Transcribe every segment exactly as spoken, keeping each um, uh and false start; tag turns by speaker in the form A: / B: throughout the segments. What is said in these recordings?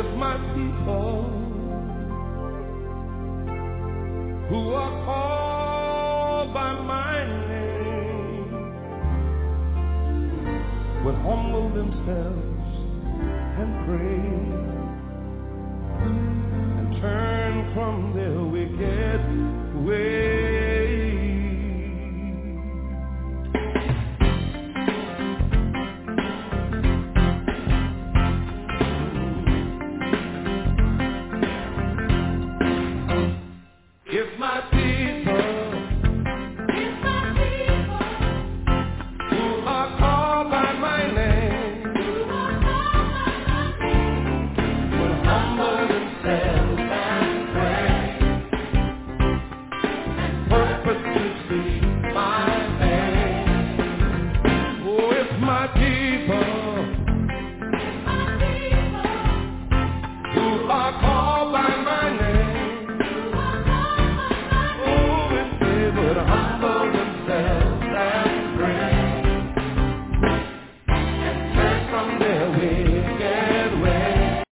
A: if my people who are called by my name would humble themselves and pray and turn from their wicked ways. If my people, if my people who are called by my name, who are called by my name, will humble themselves and pray, and purpose to seek my face. Oh, if my people, if my people who are called by my name, would humble themselves and pray and turn from their wicked ways.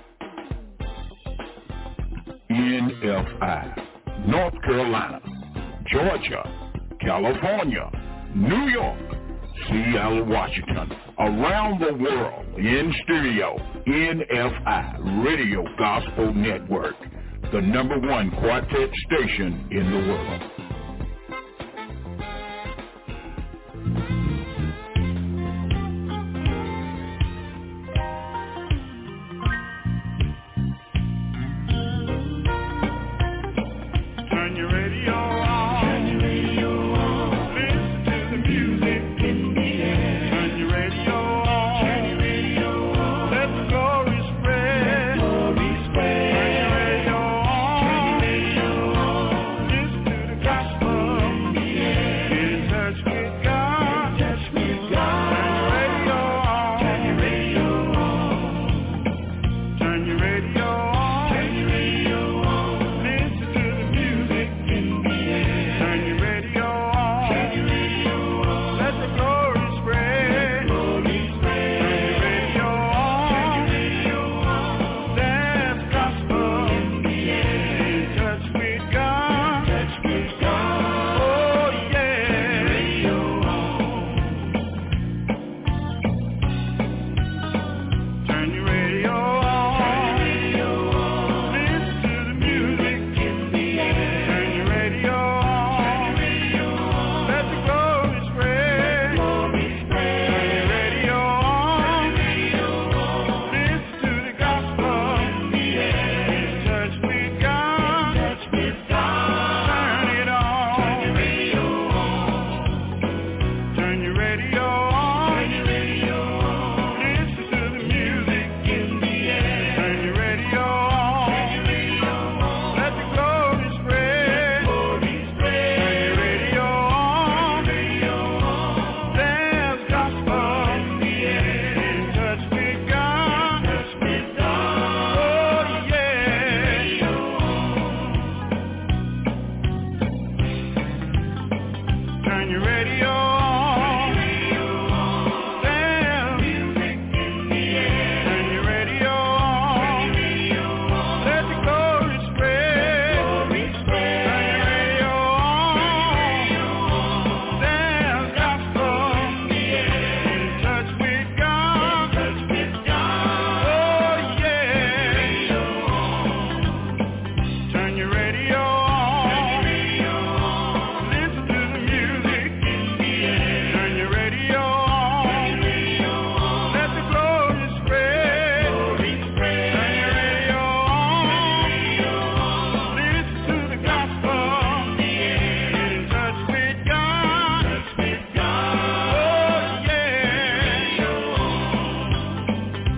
B: N F I, North Carolina, Georgia, California, New York, Seattle, Washington, around the world, in stereo, N F I, Radio Gospel Network, the number one quartet station in the world.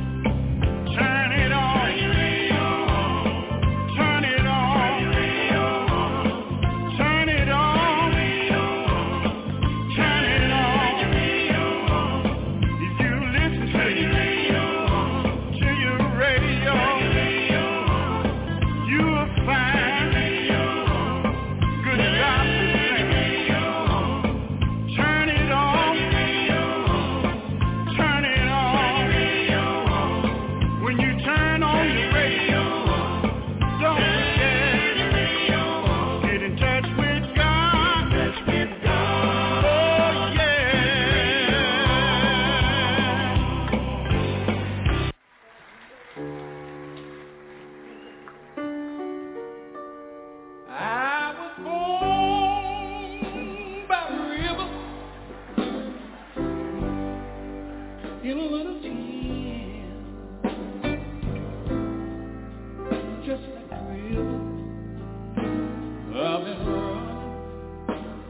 A: Turn it on.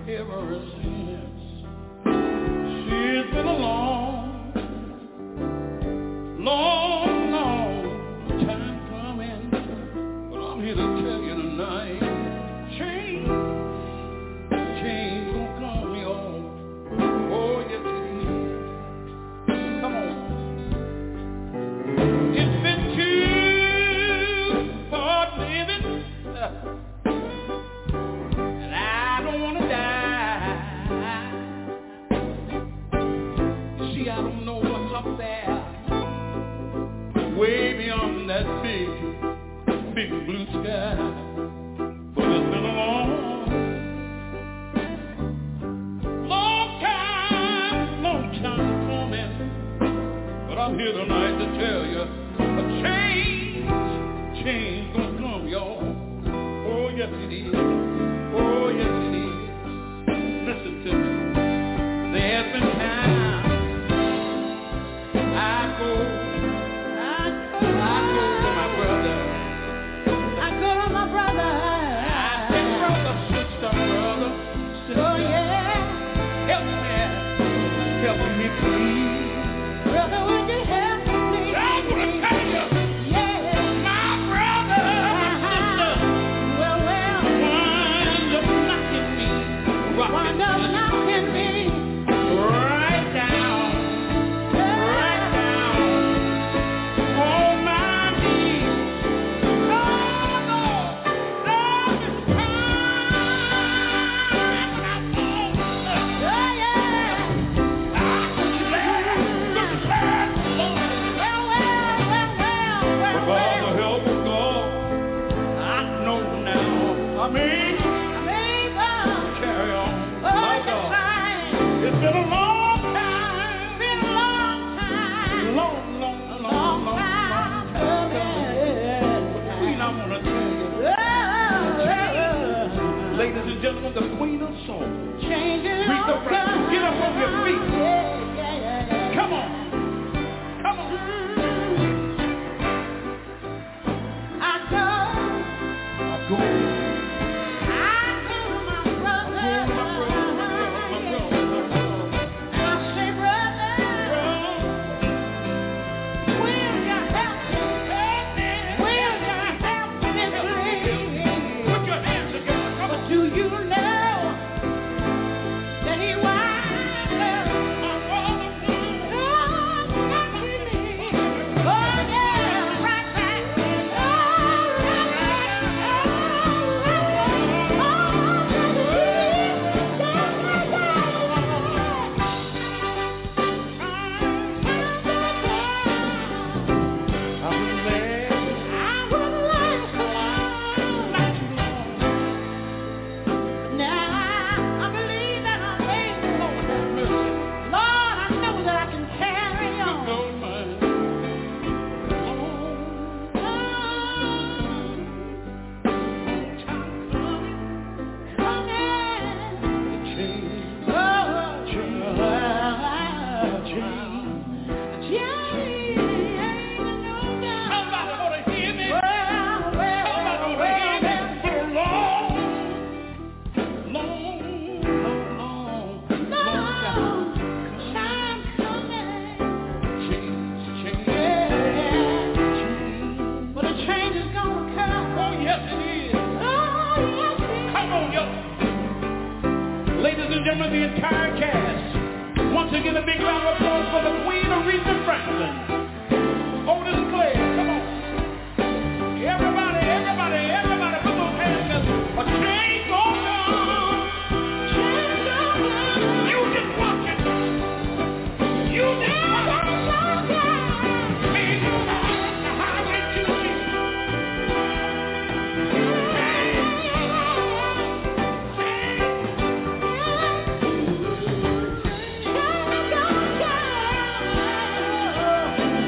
A: ever since. She's been a long, long, long time coming, but I'm here to tell you tonight, change, change gonna come, y'all. Oh, yes, it is. Come on. It's been too hard living, and I don't want to die. See, I don't know what's up there, way beyond that big, big blue sky. But it's been a long, long time, long time coming. But I'm here tonight to tell you, a change, change gonna come, y'all. Oh, yes it is. Oh, yes it is. Listen to me. There's been times I go, I go, I go to my brother. I go to my brother. I say, brother, sister, brother, sister. Oh, yeah. Help me. Help me, please. Brother, would you help me, please? I'm going to tell you. Yeah. My brother, my sister. Well, well. Wind up knocking me. Wind up knocking me. Right down. Right down. On my knees. Lord, Lord, Lord, it's time. Oh, yeah. I declare, declare, Lord. Well, well, well, well, well, well. With all the help of God, I know now. I mean, I mean, oh, carry on. Oh, my God. It's been a long time. Been a long time. Long, long, long, long, long time coming. But Queen, I want to tell you. Ladies and gentlemen, the Queen of Soul. Changes. Read the right. Get up on your feet. Come on. Come on. I go. I go. I go to my brother. My brother, my brother, my brother. I say, brother, will you help me? Will you help me, please? Put your hands together. Come on. Do you know that he winds up my brother? Oh, knocking me. Oh, yeah, right back. Oh, right I would last, I would last so long, not too long. Now I believe that I'm able, Lord have mercy. Lord, I know that I can carry on. Lord, man. But a change is gonna come. Oh, yes, it is. Oh, yes, it is. Come on, yo. Ladies and gentlemen, the entire cast. Once again, a big round of applause for the Queen Aretha Franklin. Otis Clay, come on. Everybody, everybody, everybody, put those hands together. A change gonna come. Change gonna come. You just watch it. You just watch it. Man, you know the highway to me. Change, change.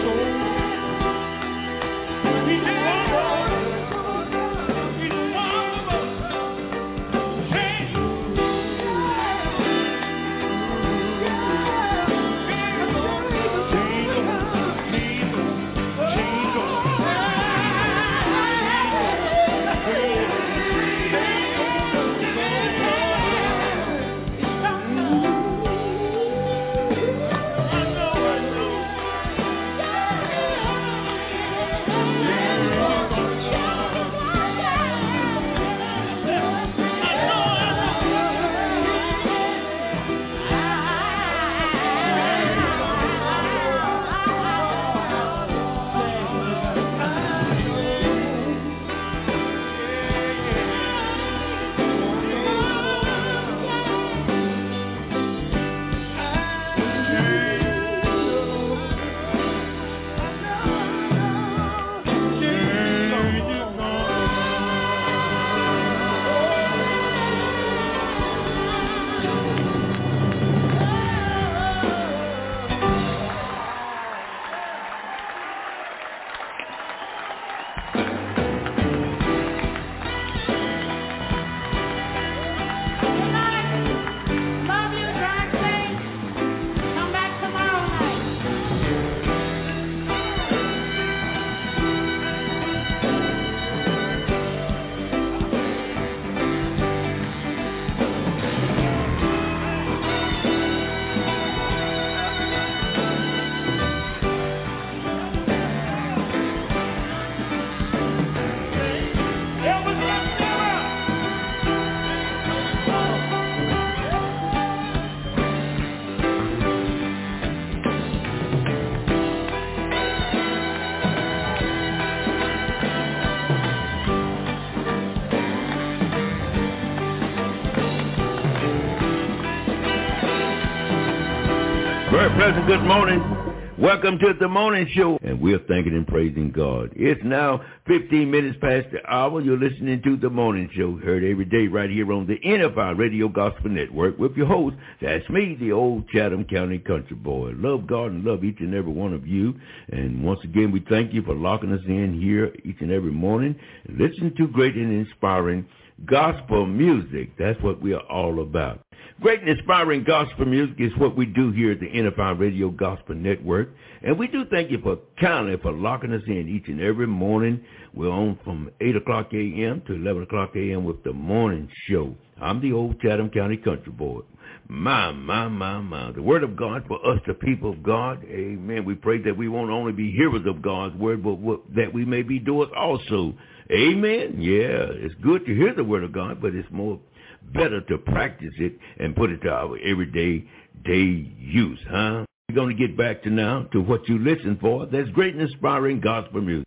C: Very pleasant good morning. Welcome to the morning show. And we're thanking and praising God. It's now fifteen minutes past the hour. You're listening to the morning show, heard every day right here on the N F I Radio Gospel Network with your host. That's me, the old Chatham County country boy. Love God and love each and every one of you. And once again, we thank you for locking us in here each and every morning. And listen to great and inspiring gospel music. That's what we are all about. Great and inspiring gospel music is what we do here at the N F I Radio Gospel Network. And we do thank you for kindly for locking us in each and every morning. We're on from eight o'clock a.m. to eleven o'clock a.m. with the morning show. I'm the old Chatham County country boy. My, my, my, my. The word of God for us, the people of God. Amen. We pray that we won't only be hearers of God's word, but that we may be doers also. Amen. Yeah, it's good to hear the word of God, but it's more better to practice it and put it to our everyday day use, huh? We're going to get back to now to what you listen for. That's great and inspiring gospel music.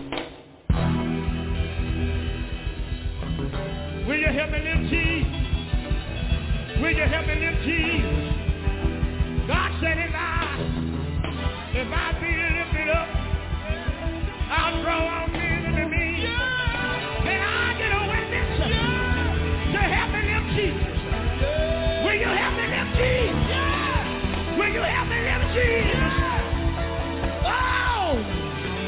A: Will you help me lift Jesus? Will you help me lift Jesus? God said if I, if I be lifted up, I'll draw all men to me. Yeah. Then I get a witness yeah. to help me lift Jesus. Yeah. Will you help me lift Jesus? Yeah. Will you help me lift Jesus? Yeah. Oh!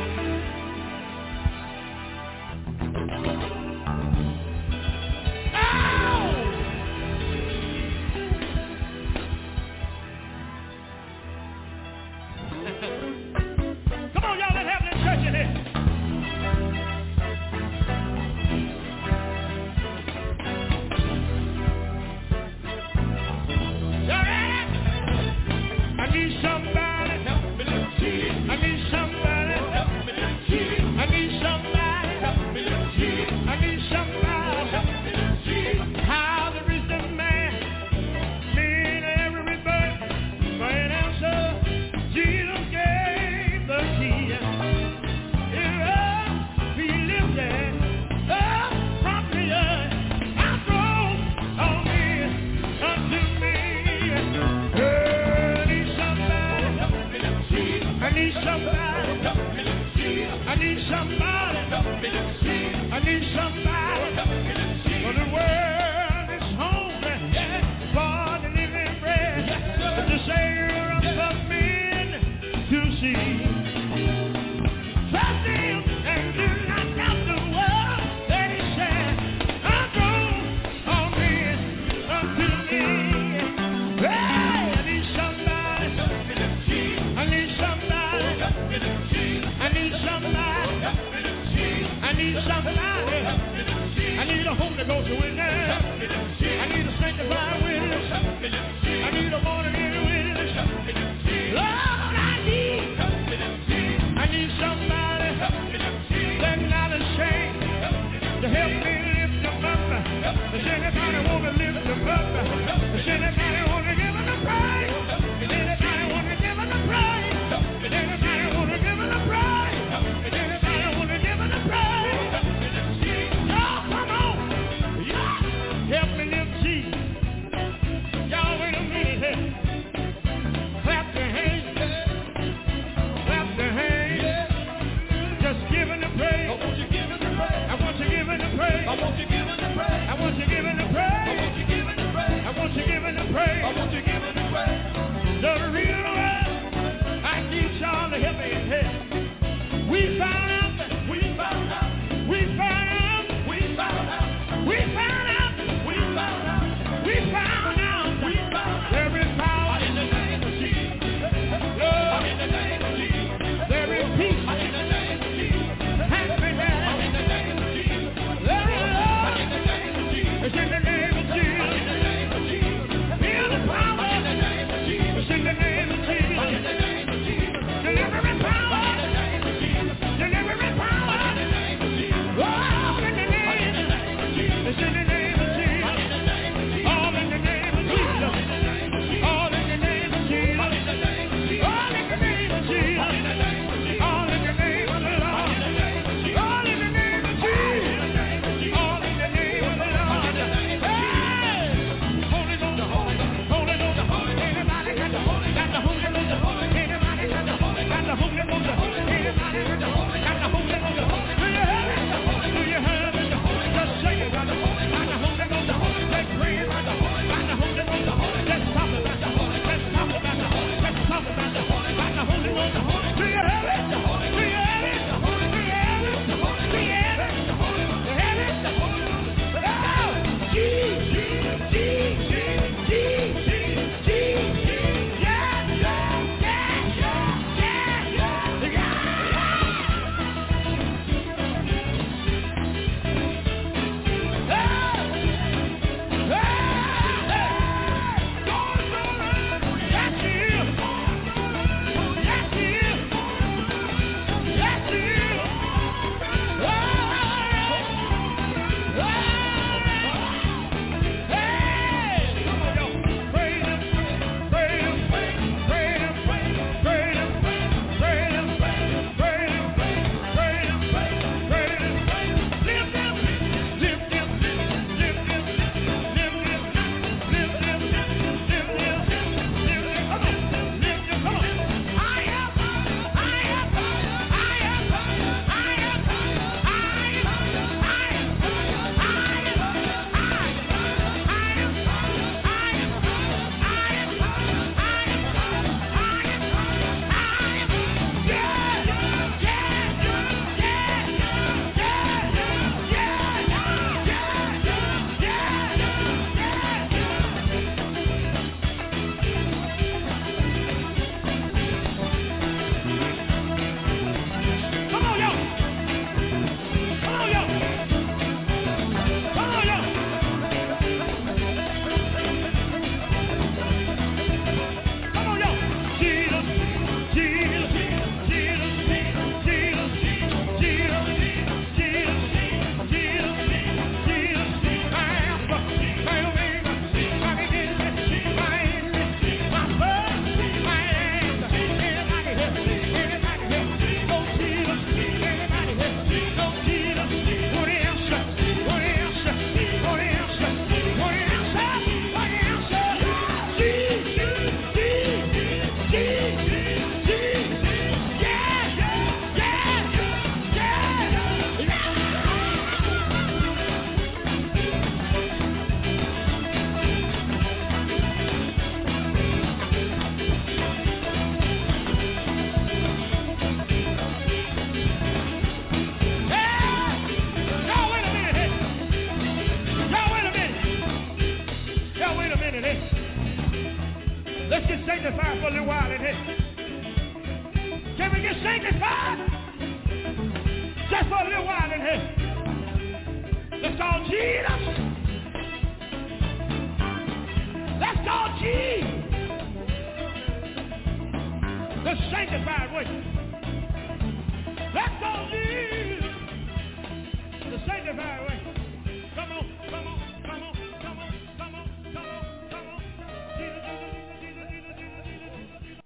A: Come on, y'all, let's have this church in here. Y'all ready? I need somebody help me lift Jesus. I need somebody help me lift Jesus. I need somebody help me lift Jesus. I need somebody help me lift Jesus. How the risen man mean every birth for an answer. Jesus gave the key. If up be lifted up from the earth, I draw all men unto me. I need somebody help me lift Jesus. I need somebody help me lift Jesus. I need somebody help me lift Jesus. I need somebody help me lift Jesus. For the world is hungry for the living bread. But the Savior of the men to see. Jesus. Let's call Jesus. The sanctified way. Let's call Jesus. The sanctified way. Come on, come on, come on, come on, come on, come on, come on. Jesus, Jesus, Jesus, Jesus, Jesus, Jesus.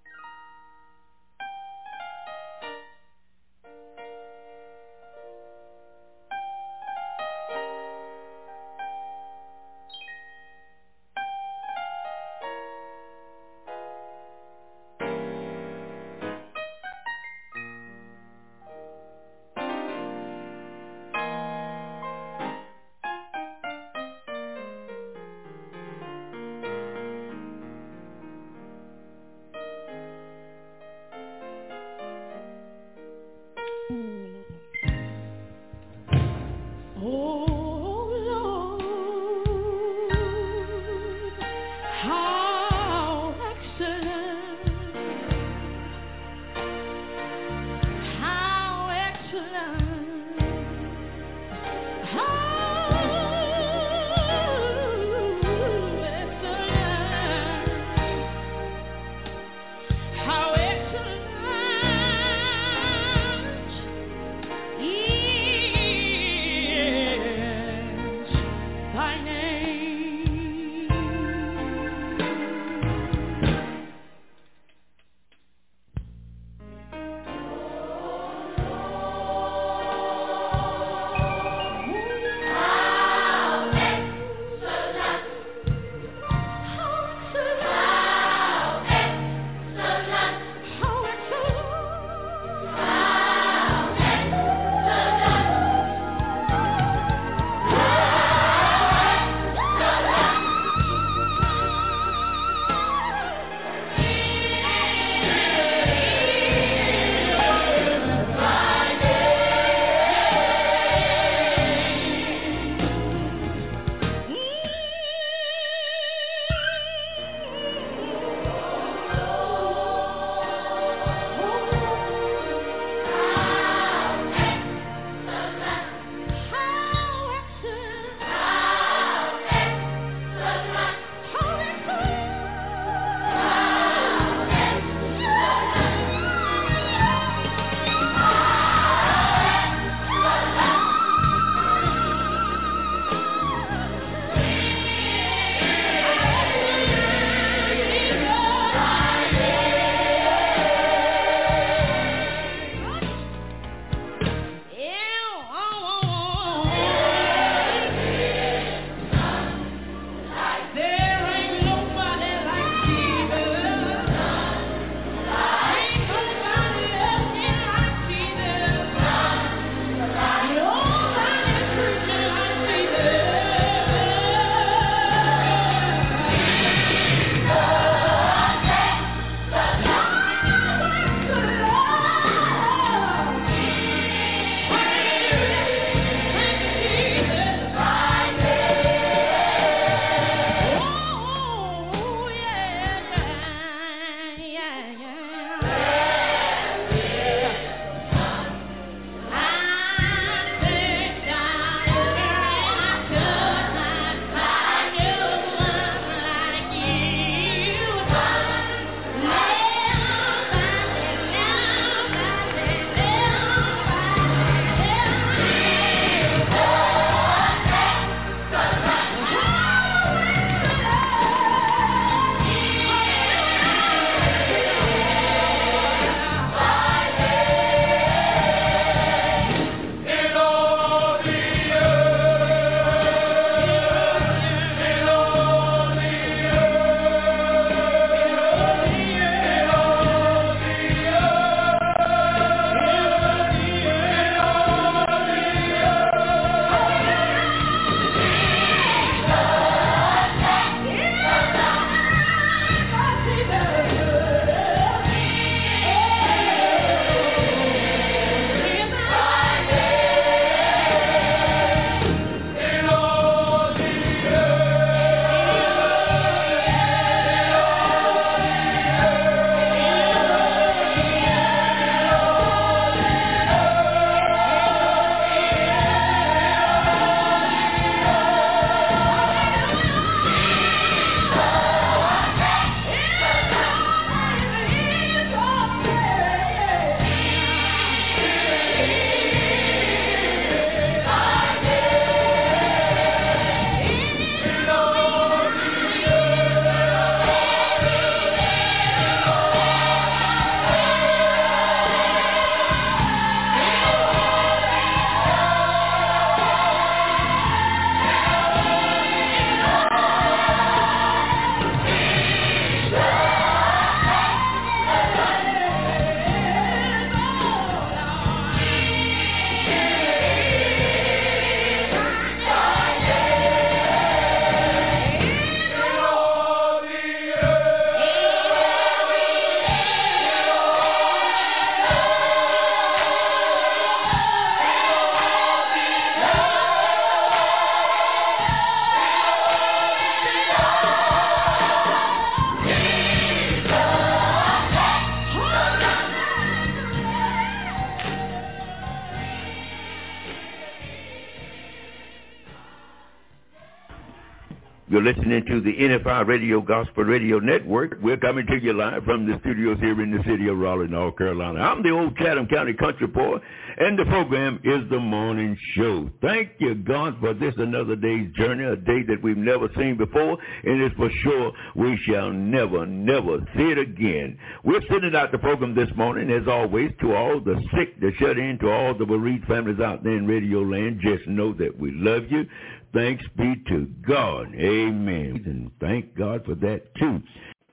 C: You're listening to the N F I Radio Gospel Radio Network. We're coming to you live from the studios here in the city of Raleigh, North Carolina. I'm the old Chatham County country boy, and the program is The Morning Show. Thank you, God, for this another day's journey, a day that we've never seen before, and it's for sure we shall never, never see it again. We're sending out the program this morning, as always, to all the sick, the shut in, to all the bereaved families out there in Radio Land. Just know that we love you. Thanks be to God. Amen. And thank God for that, too.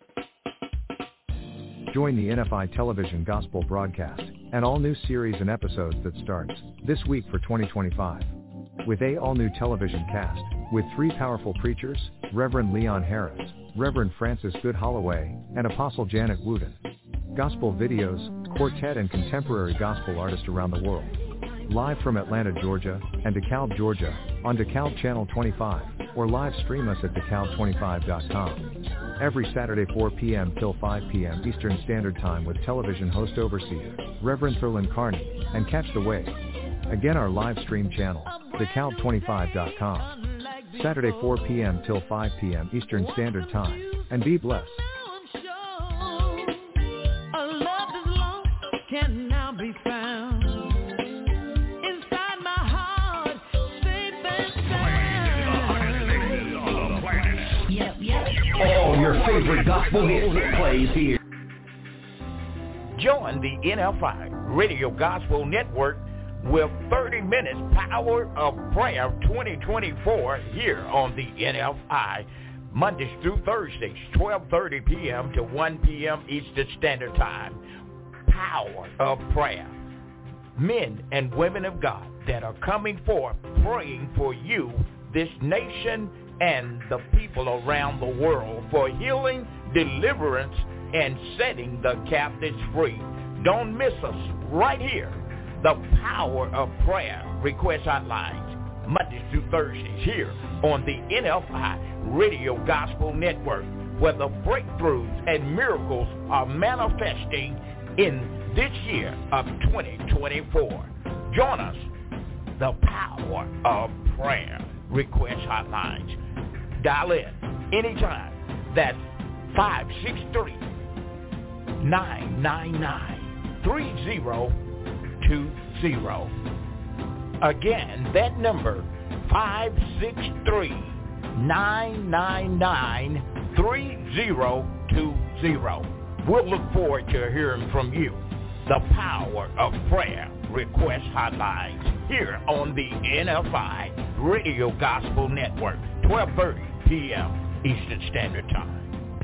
D: Join the N F I Television Gospel broadcast, an all-new series and episodes that starts this week for twenty twenty-five. With a all-new television cast, with three powerful preachers, Reverend Leon Harris, Reverend Francis Good Holloway, and Apostle Janet Wooten. Gospel videos, quartet and contemporary gospel artists around the world. Live from Atlanta, Georgia, and DeKalb, Georgia, on DeKalb Channel twenty-five, or live stream us at dekalb twenty-five dot com. Every Saturday four p.m. till five p.m. Eastern Standard Time with television host overseer, Reverend Thurland Carney, and Catch the Wave. Again, our live stream channel, dekalb twenty-five dot com. Saturday four p.m. till five p.m. Eastern Standard Time, and be blessed.
E: All your favorite gospel hits plays here.
F: Join the N F I Radio Gospel Network with thirty minutes Power of Prayer twenty twenty-four here on the N F I. Mondays through Thursdays, twelve thirty p.m. to one p.m. Eastern Standard Time. Power of Prayer. Men and women of God that are coming forth praying for you, this nation, and the people around the world for healing, deliverance, and setting the captives free. Don't miss us right here. The Power of Prayer request hotlines, Mondays through Thursdays here on the N F I Radio Gospel Network, where the breakthroughs and miracles are manifesting in this year of twenty twenty-four. Join us, the Power of Prayer request hotlines. Dial in anytime. That's five six three, nine nine nine, three zero two zero. Again, that number, five six three, nine nine nine, three zero two zero. We'll look forward to hearing from you. The Power of Prayer request hotlines here on the N F I Radio Gospel Network, twelve thirty p.m. Eastern Standard Time.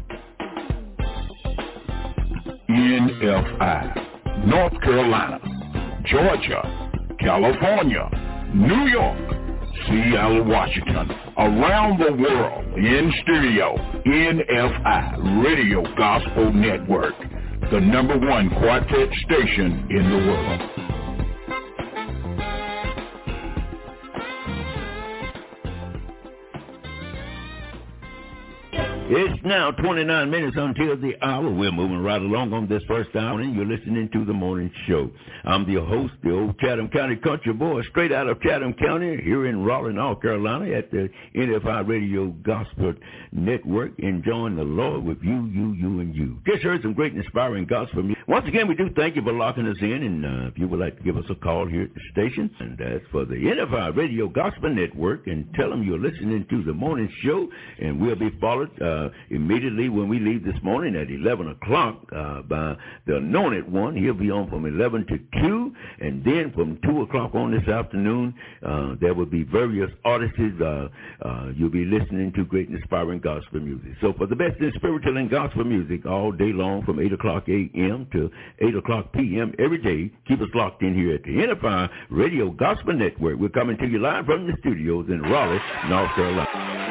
B: N F I, North Carolina, Georgia, California, New York, Seattle, Washington, around the world, in studio, N F I Radio Gospel Network, the number one quartet station in the world.
C: It's now twenty-nine minutes until the hour. We're moving right along on this first hour, and you're listening to The Morning Show. I'm the host, the old Chatham County country boy, straight out of Chatham County, here in Raleigh, North Carolina, at the N F I Radio Gospel Network, enjoying the Lord with you, you, you, and you. Just heard some great inspiring gospel music. Once again, we do thank you for locking us in, and uh, if you would like to give us a call here at the station, and that's for the N F I Radio Gospel Network, and tell them you're listening to The Morning Show, and we'll be followed uh, immediately when we leave this morning at eleven o'clock uh, by the Anointed One. He'll be on from eleven to two, and then from two o'clock on this afternoon, uh, there will be various artists. Uh, uh, you'll be listening to great inspiring gospel music. So for the best in spiritual and gospel music all day long from eight o'clock a.m. to eight o'clock p.m. every day, keep us locked in here at the N F I Radio Gospel Network. We're coming to you live from the studios in Raleigh, North Carolina.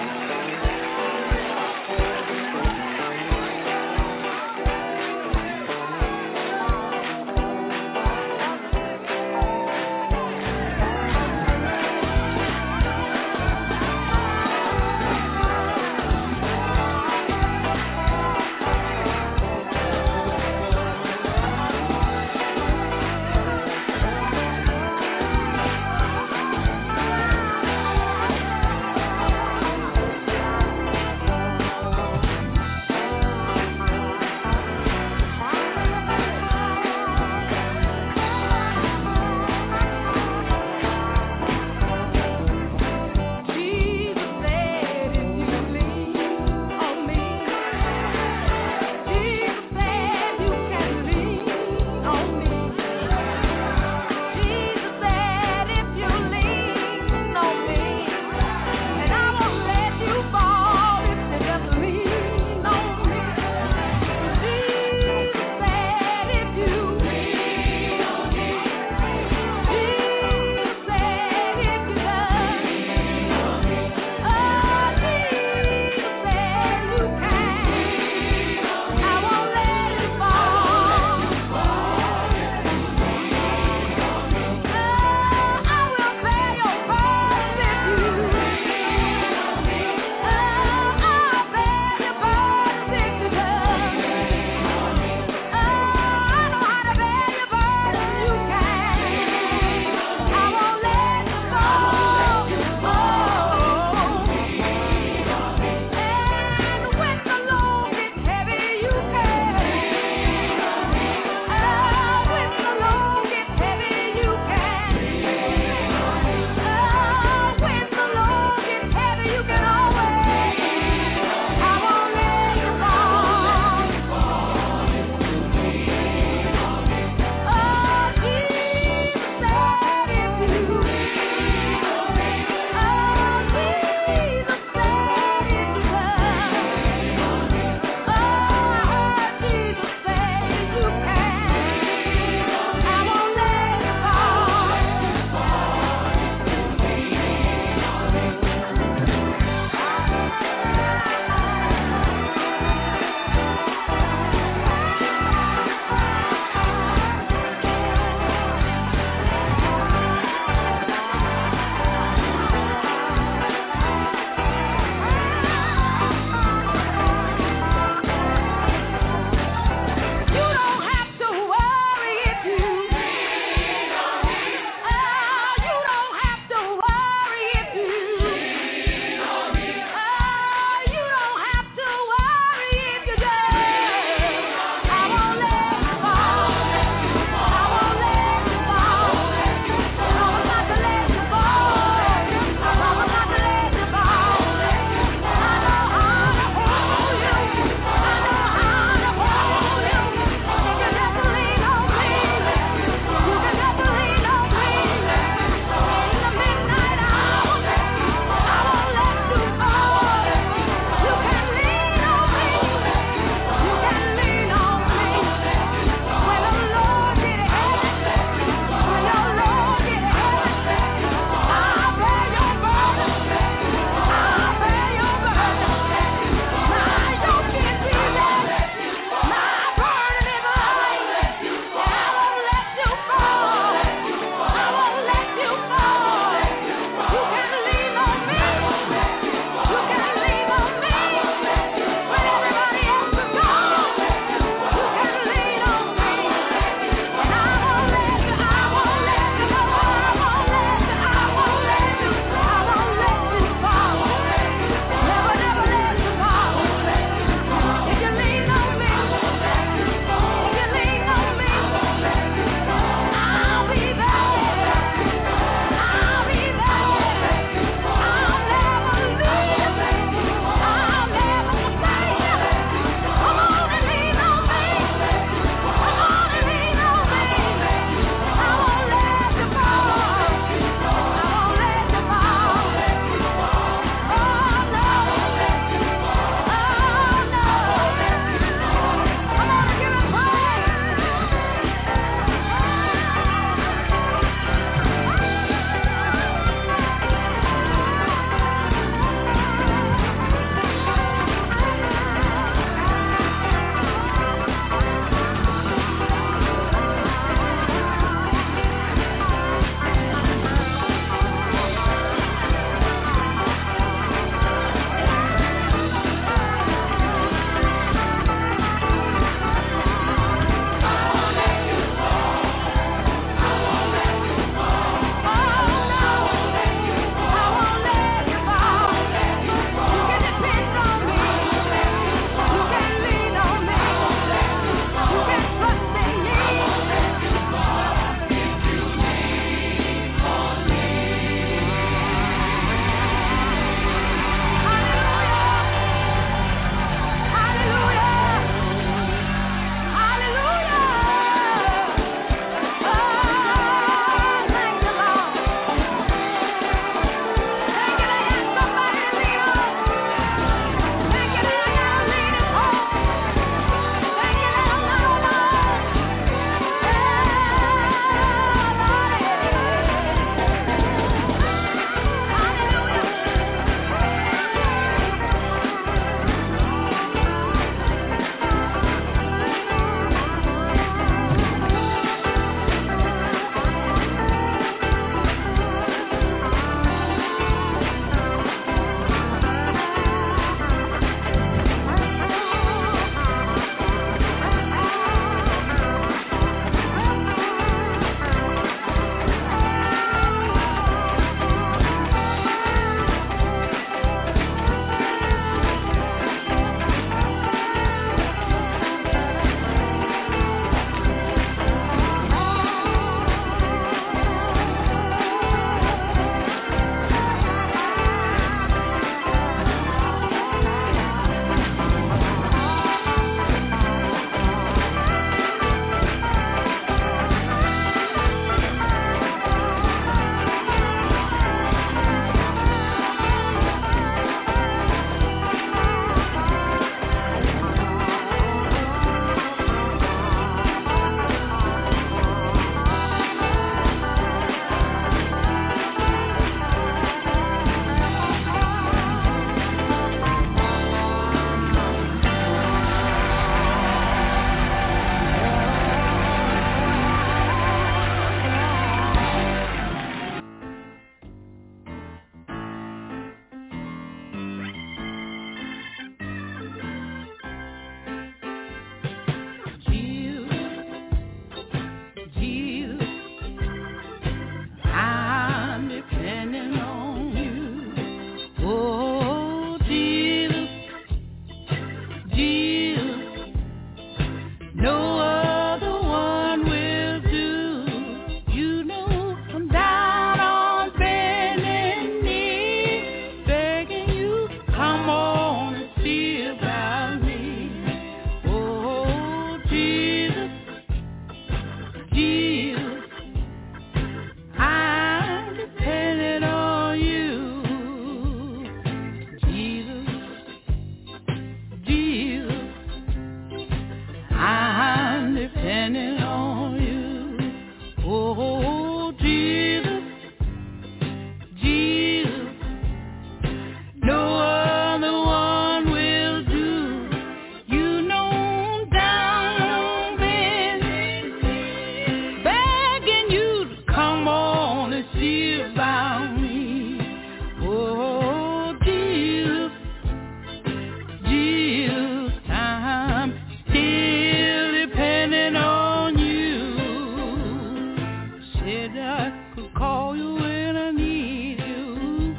A: could call you when I need you.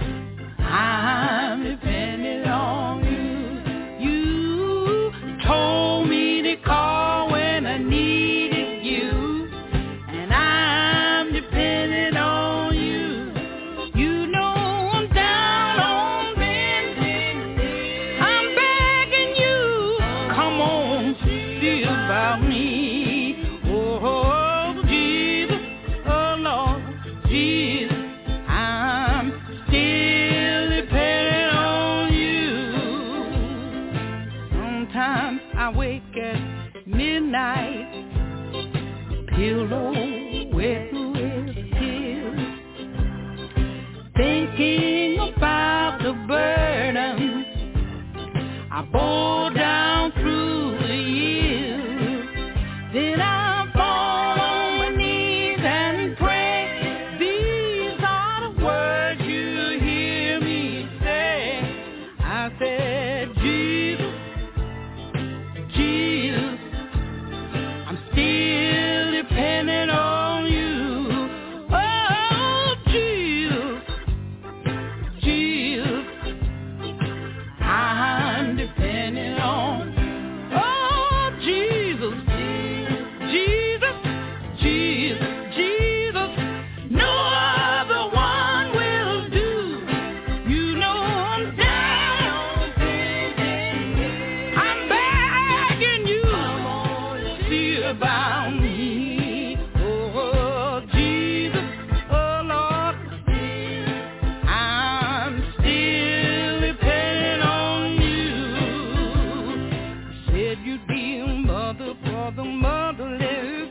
A: I'm depending on you. You told me to call when I needed you, and I'm depending on you. You know I'm down on bending knee. I'm begging you, come on, see about me. Oh, Jesus, oh Lord, Jesus, I'm still depending on you. Sometimes I wake at midnight, pillow wet with tears, thinking about the burdens I bore down through the years. Then I fall on my knees and pray. These are the words you hear me say. I said, Jesus, Jesus, I'm still depending on you. Oh, Jesus, Jesus, I'm depending on. Oh, Jesus, Jesus, Jesus, Jesus, no other one will do. You know I'm down, I'm begging you, see about me. Oh, Jesus, oh Lord, I'm still depending on you. Said you'd be a mother for the motherless.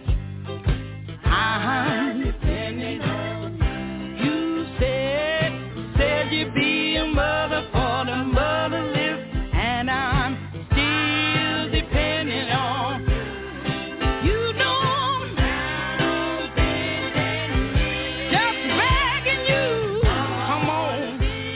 A: I'm depending on you. You said, said you'd be a mother for the motherless, and I'm still depending on you. You know I'm just begging you, come on.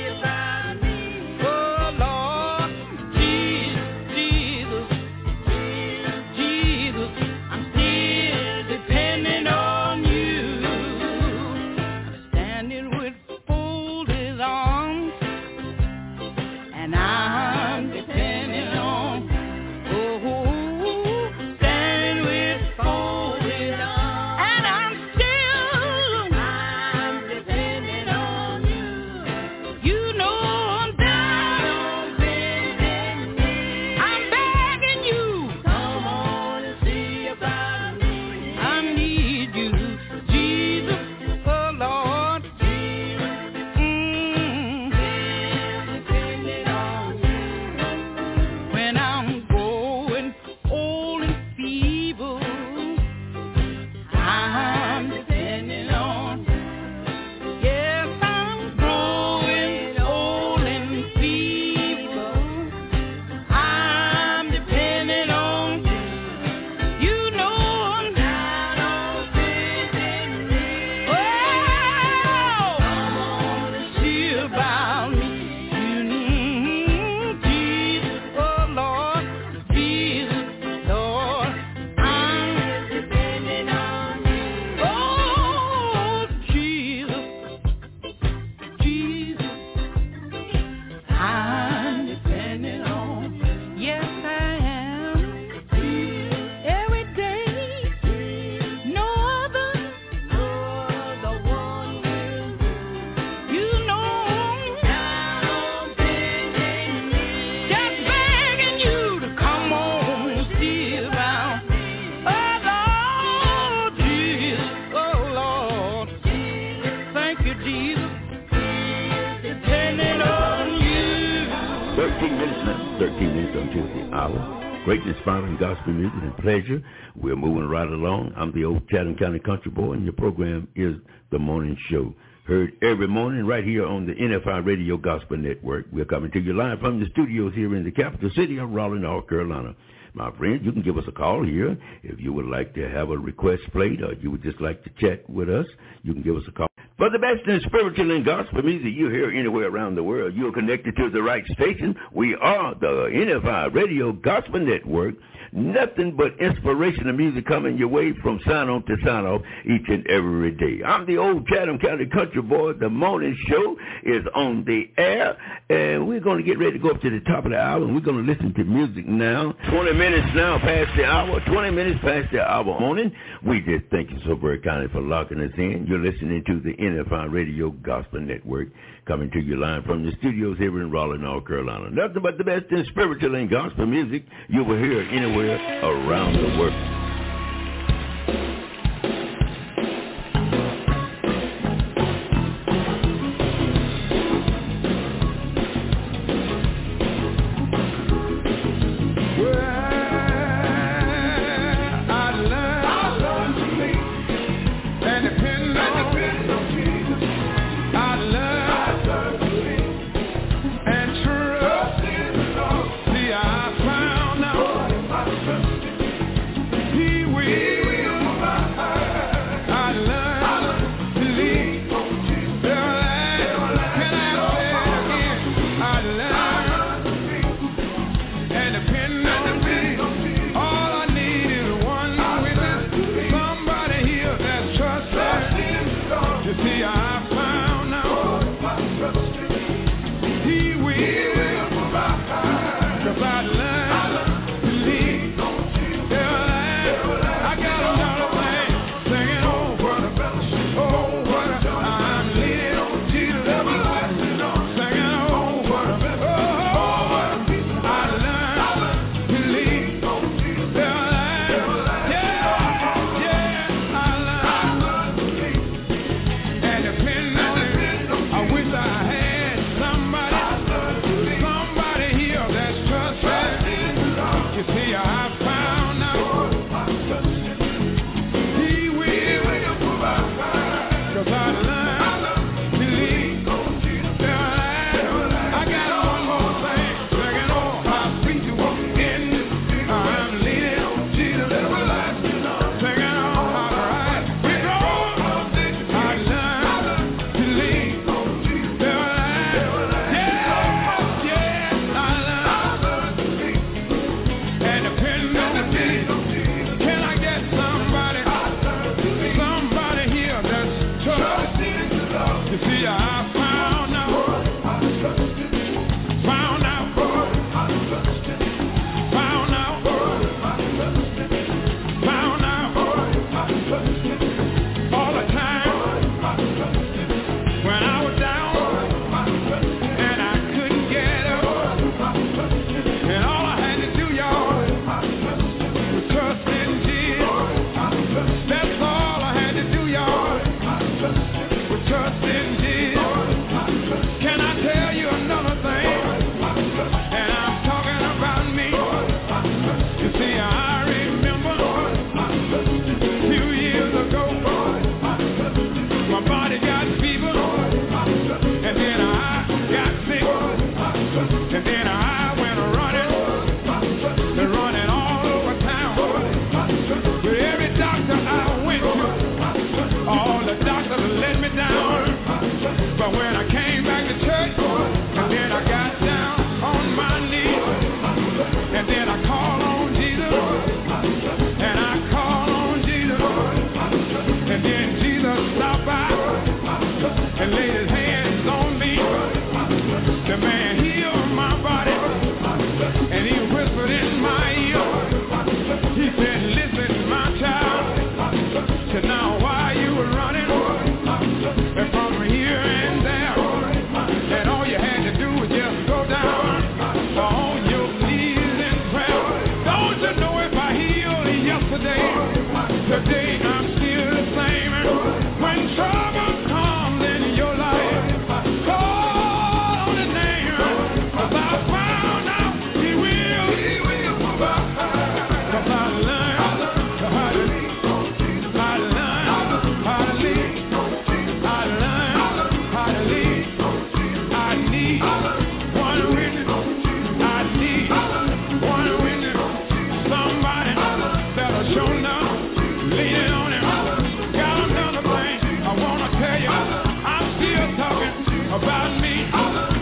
A: Oh Lord, Jesus, Jesus, Jesus, I'm still depending on you. Standing with folded arms, and I'm depending on. Oh, standing with folded arms, and I'm still, I'm depending on you. You know I'm down on bending knee. I'm begging you, come on and see about me. I need you, Jesus, oh Lord, Jesus, mm, depending on you. When I'm growing old and feeble, I'm depending on. Yes, I'm growing old and feeble, I'm depending on you. You know I'm down on bending knee. Oh, come on and see about me. Mm, Jesus, oh Lord, Jesus, Lord, I'm depending on you. Oh, Jesus, Jesus, I'm depending on. Yes, I am. Every day, no other, no other one will do. You know I'm down on bending knee, just begging you to come on and see about me. Oh Lord, Jesus, oh Lord, thank you, Jesus, depending on you.
C: thirteen minutes now, thirteen minutes until the hour. Great inspiring gospel music and pleasure. We're moving right along. I'm the old Chatham County Country Boy, and your program is The Morning Show. Heard every morning right here on the N F I Radio Gospel Network. We're coming to you live from the studios here in the capital city of Raleigh, North Carolina. My friend, you can give us a call here if you would like to have a request played or you would just like to chat with us. You can give us a call. For the best in spiritual and gospel music you hear anywhere around the world, you're connected to the right station. We are the N F I Radio Gospel Network. Nothing but inspirational music coming your way from sign on to sign off each and every day. I'm the old Chatham County country boy. The morning show is on the air, and we're going to get ready to go up to the top of the hour, and we're going to listen to music now. twenty minutes now past the hour, twenty minutes past the hour morning. We just thank you so very kindly for locking us in. You're listening to the N F I Radio Gospel Network, coming to you live from the studios here in Raleigh, North Carolina. Nothing but the best in spiritual and gospel music you will hear anywhere around the world.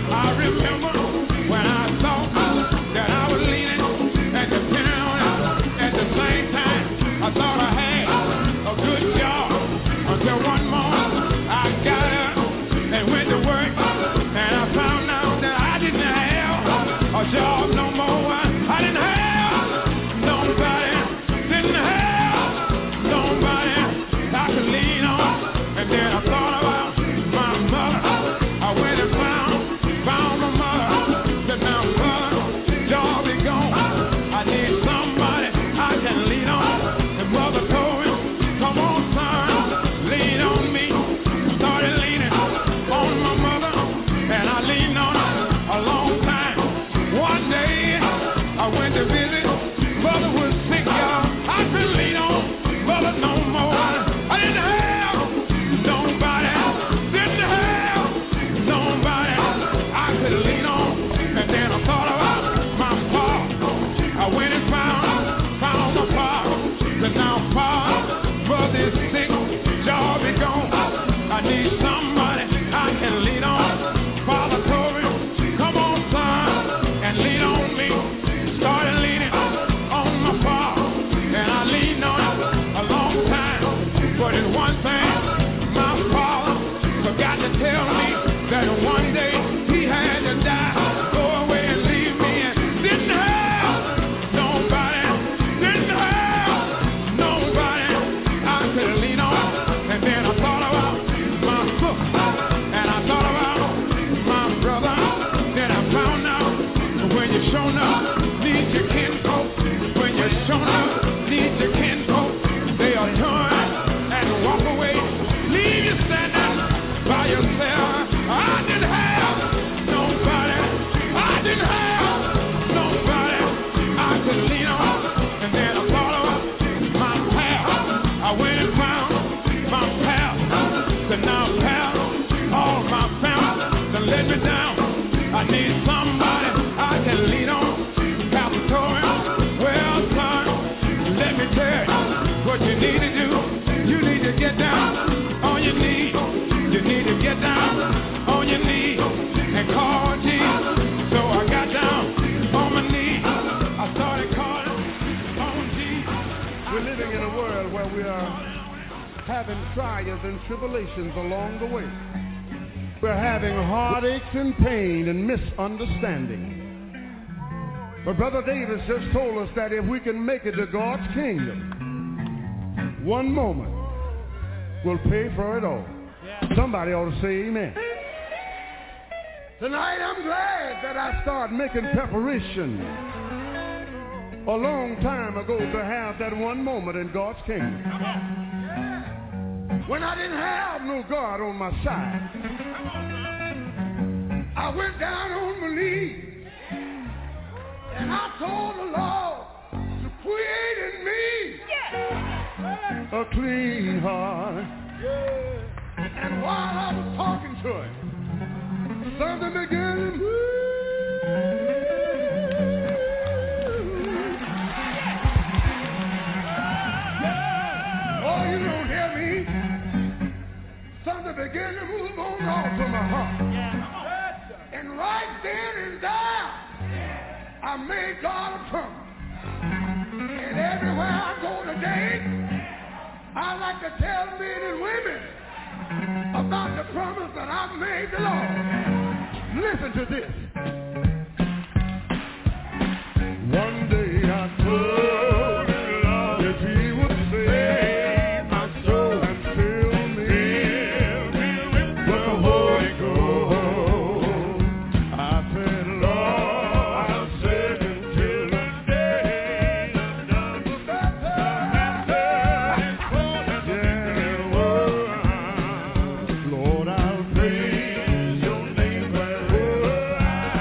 A: When I thought that I was leaning and depending on it, need somebody I can lean on. Pastor told me, well, son, let me tell you what you need to do. You need to get down on your knees. You need to get down on your knees and call Jesus. So I got down on my knees. I started calling on Jesus. We're living in a world where we are having trials and tribulations along the way. We're having heartaches and pain and misunderstanding. But Brother Davis just told us that if we can make it to God's kingdom, one moment will pay for it all. Somebody ought to say amen. Tonight I'm glad that I started making preparation a long time ago to have that one moment in God's kingdom. When I didn't have no God on my side, I went down on my knees and I told the Lord to create in me yeah. a clean heart. Yeah. And while I was talking to it, something began to move. Oh, you don't hear me? Something began to move on off from my heart. Yeah. And right then and there, I made God a promise. And everywhere I go today, I like to tell men and women about the promise that I've made the Lord. Listen to this. One day I told the Lord that he would save my soul and fill me with the Holy Ghost. I said, Lord, I'll save until the day I'm done with that Lord, I'll praise your name forever.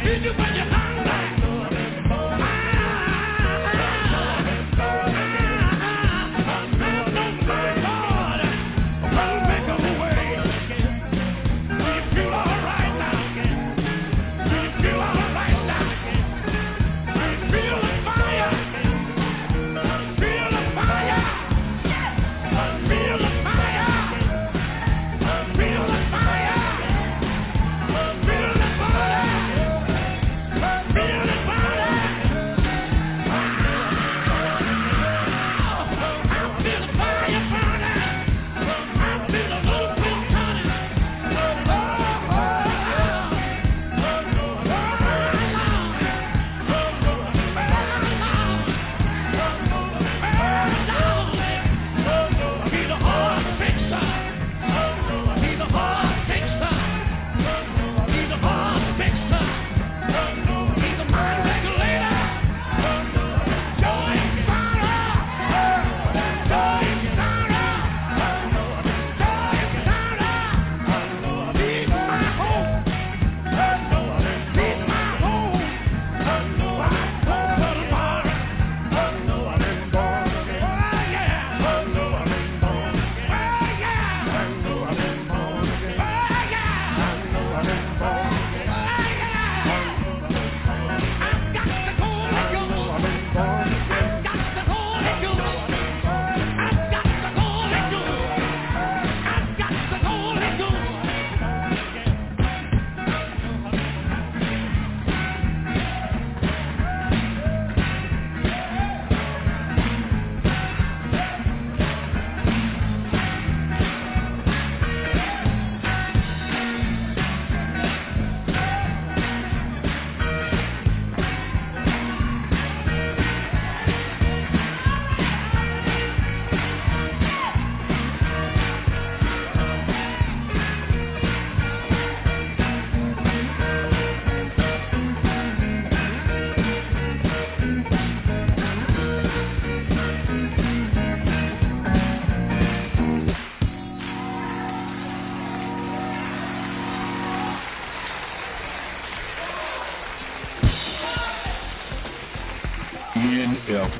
B: N F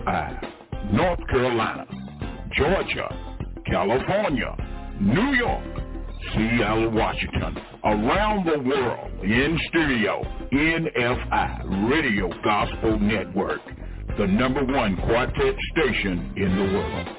B: I, North Carolina, Georgia, California, New York, Seattle, Washington, around the world, in studio, N F I, Radio Gospel Network, the number one quartet station in the world.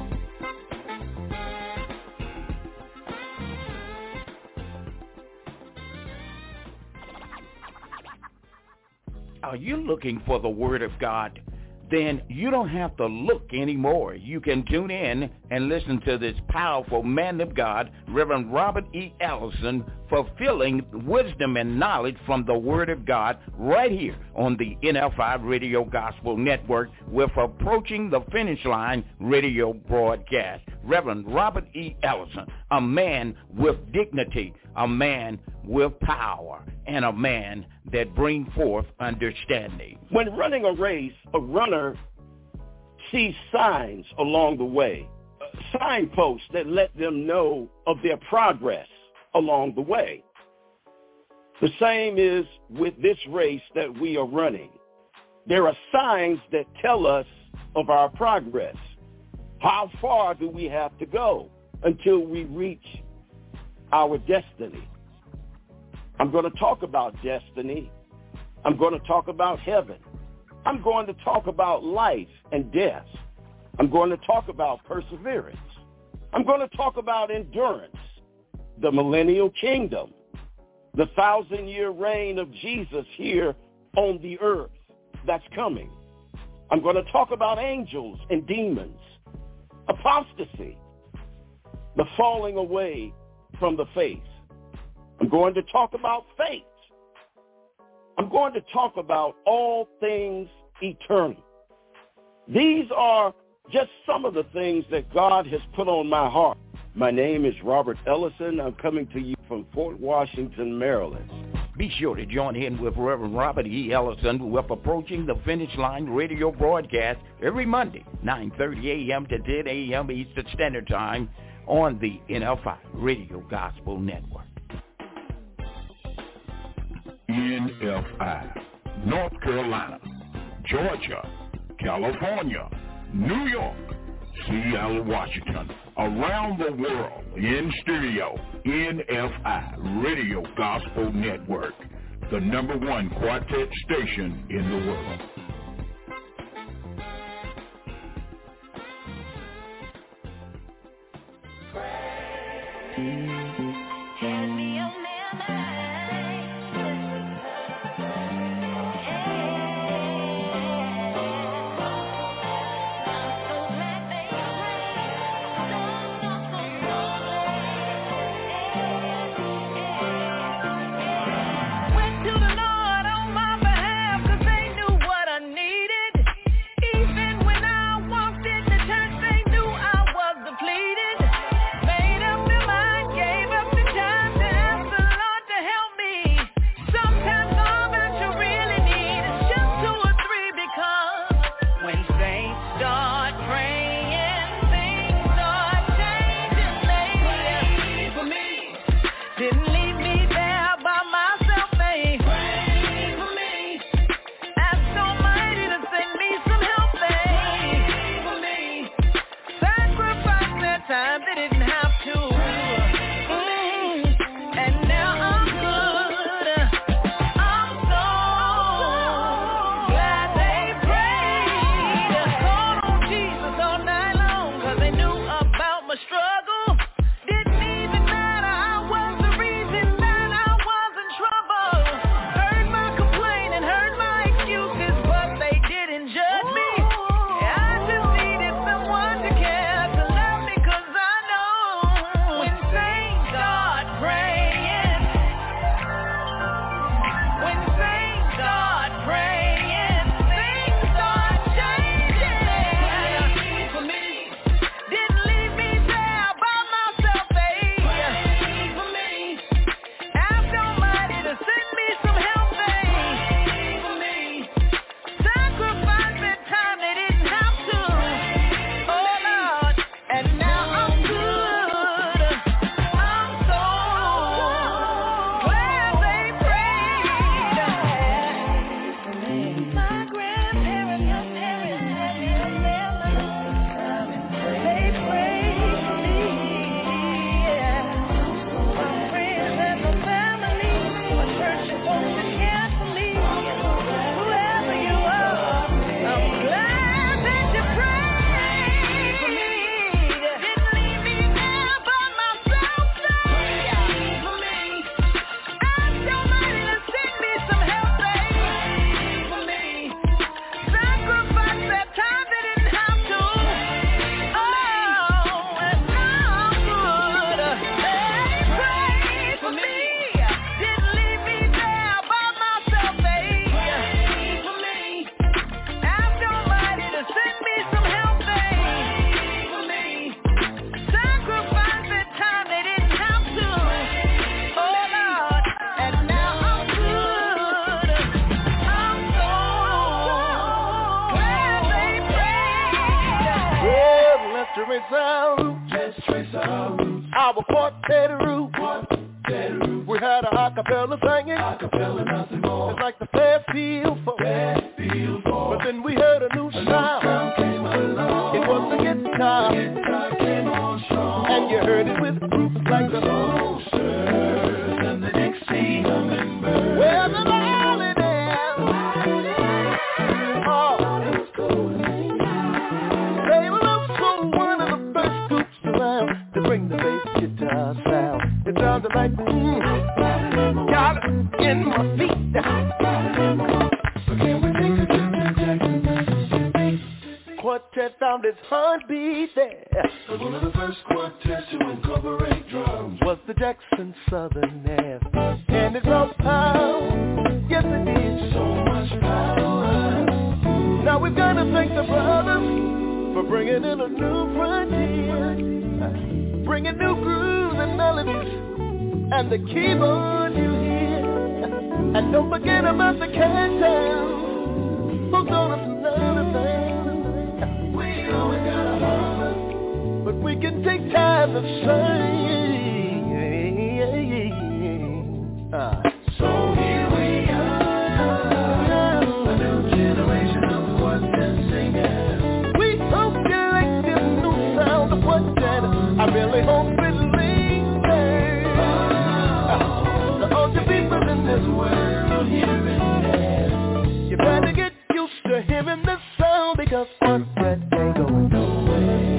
F: Are you looking for the Word of God? Then you don't have to look anymore. You can tune in and listen to this powerful man of God, Reverend Robert E. Ellison, fulfilling wisdom and knowledge from the Word of God right here on the N F I Radio Gospel Network with Approaching the Finish Line radio broadcast. Reverend Robert E. Ellison, a man with dignity, a man with power, and a man that brings forth understanding.
G: When running a race, a runner sees signs along the way, signposts that let them know of their progress along the way. The same is with this race that we are running. There are signs that tell us of our progress. How far do we have to go until we reach our destiny? I'm going to talk about destiny. I'm going to talk about heaven. I'm going to talk about life and death. I'm going to talk about perseverance. I'm going to talk about endurance, the millennial kingdom, the thousand-year reign of Jesus here on the earth that's coming. I'm going to talk about angels and demons, apostasy, the falling away from the faith. I'm going to talk about faith. I'm going to talk about all things eternal. These are just some of the things that God has put on my heart. My name is Robert Ellison. I'm coming to you from Fort Washington, Maryland.
F: Be sure to join in with Reverend Robert E. Ellison with Approaching the Finish Line radio broadcast every Monday, nine thirty a.m. to ten a.m. Eastern Standard Time on the N F I Radio Gospel Network.
B: N F I, North Carolina, Georgia, California, New York, Seattle, Washington, around the world, in studio, N F I, Radio Gospel Network, the number one quartet station in the world.
A: And the keyboard you hear, and don't forget about the countdown. Who's gonna another thing? We always got a heart, but we can take time to sing. Uh. So here we just work that ain't going nowhere.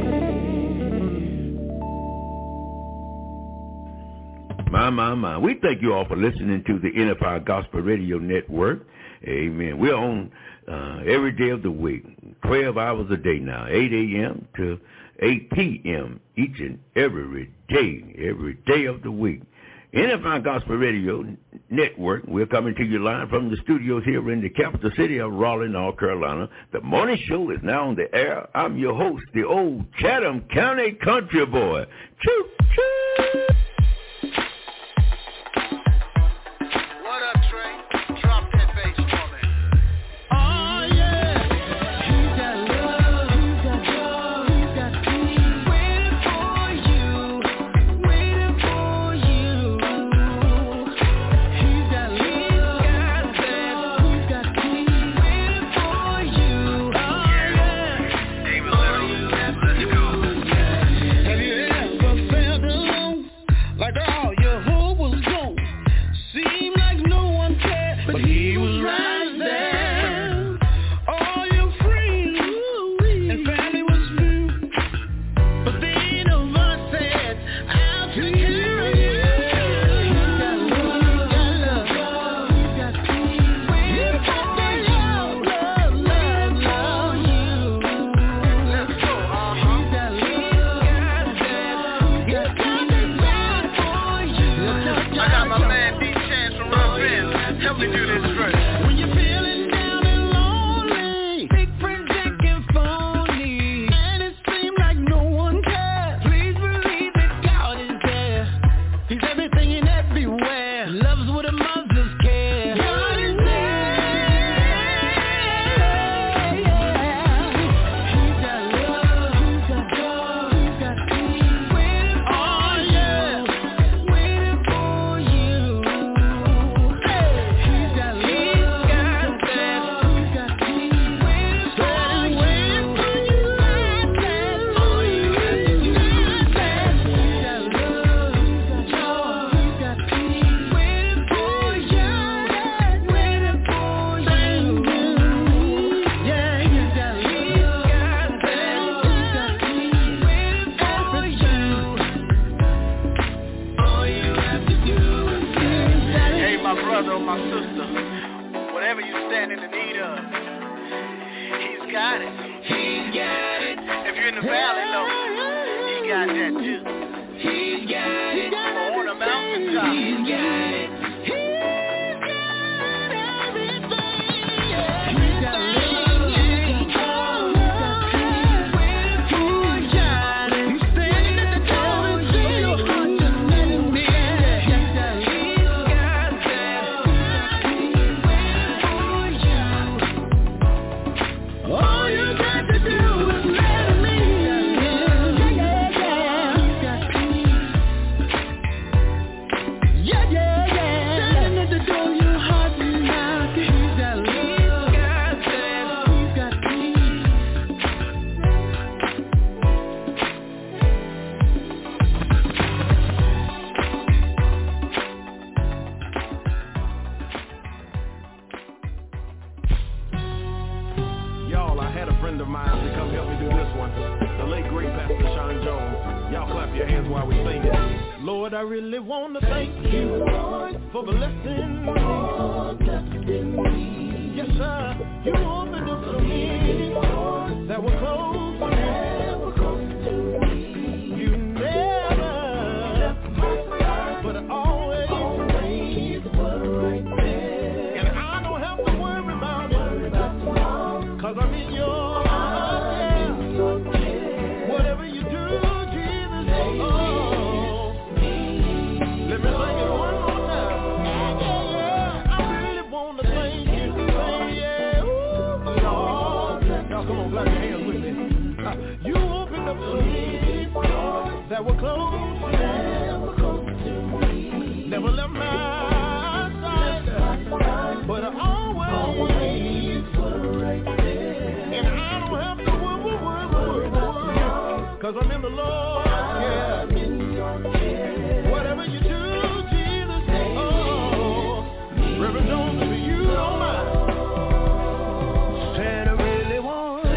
C: My, my, my. We thank you all for listening to the N F I Gospel Radio Network. Amen. We're on uh, every day of the week, twelve hours a day now, eight a.m. to eight p.m. each and every day, every day of the week. N F I Gospel Radio Network, we're coming to you live from the studios here in the capital city of Raleigh, North Carolina. The morning show is now on the air. I'm your host, the old Chatham County country boy. Choo, choo.
A: Reverend Jones, if you don't mind, Santa really wants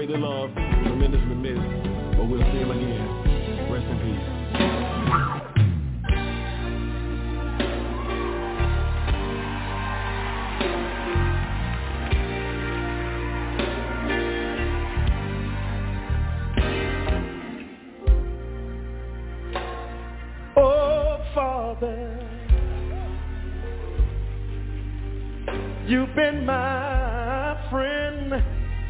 H: appreciate their love. Tremendously missed. But we'll see them again. Rest in peace.
A: Oh, Father, you've been my friend.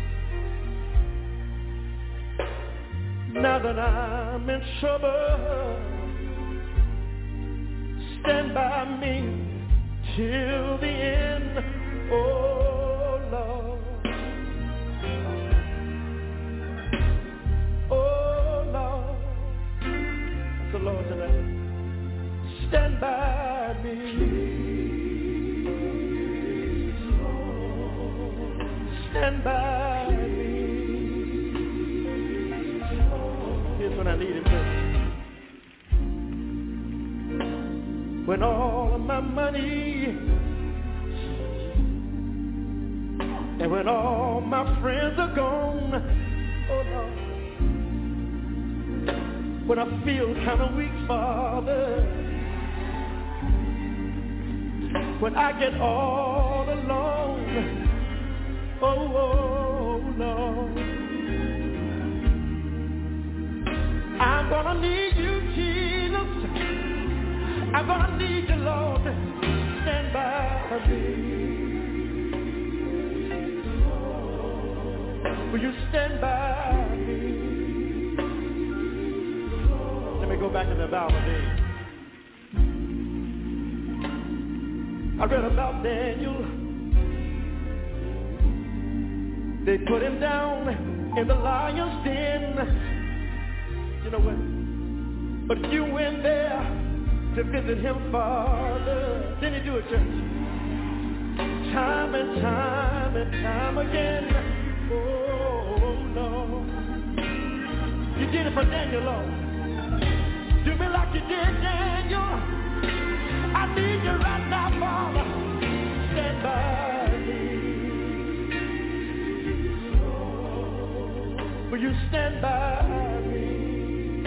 A: Now that I'm in trouble, stand by me till the end, oh Lord. Oh Lord, that's the Lord tonight. Stand by me. Stand by me. Here's when I need it most. When all of my money and when all my friends are gone, oh Lord. When I feel kind of weak, Father. When I get all alone. Oh, oh, Lord, I'm gonna need you, Jesus. I'm gonna need you, Lord. Stand by me. Will you stand by me? Let me go back to the Bible days. I read about Daniel. They put him down in the lion's den. You know what? But you went there to visit him, Father. Didn't he do it, church? Time and time and time again. Oh, Lord. You did it for Daniel, Lord. Do me like you did, Daniel. I need you right now, Father. Stand by. Will you stand by me?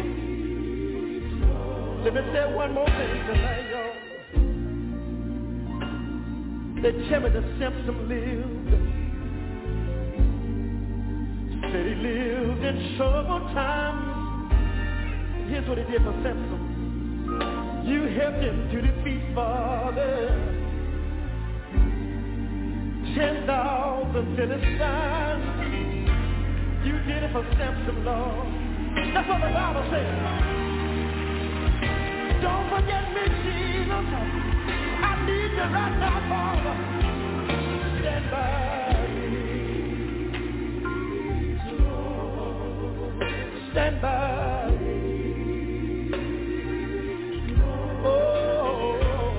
A: Let me say one more thing tonight, y'all. They tell me that Samson lived. Said he lived in troubled times. Here's what he did for Samson. You helped him to defeat, Father, ten thousand Philistines. You did it for Samson, Lord. That's what the Bible says. Don't forget me, Jesus. I need you right now, Father. Stand by me. Stand by me. Oh.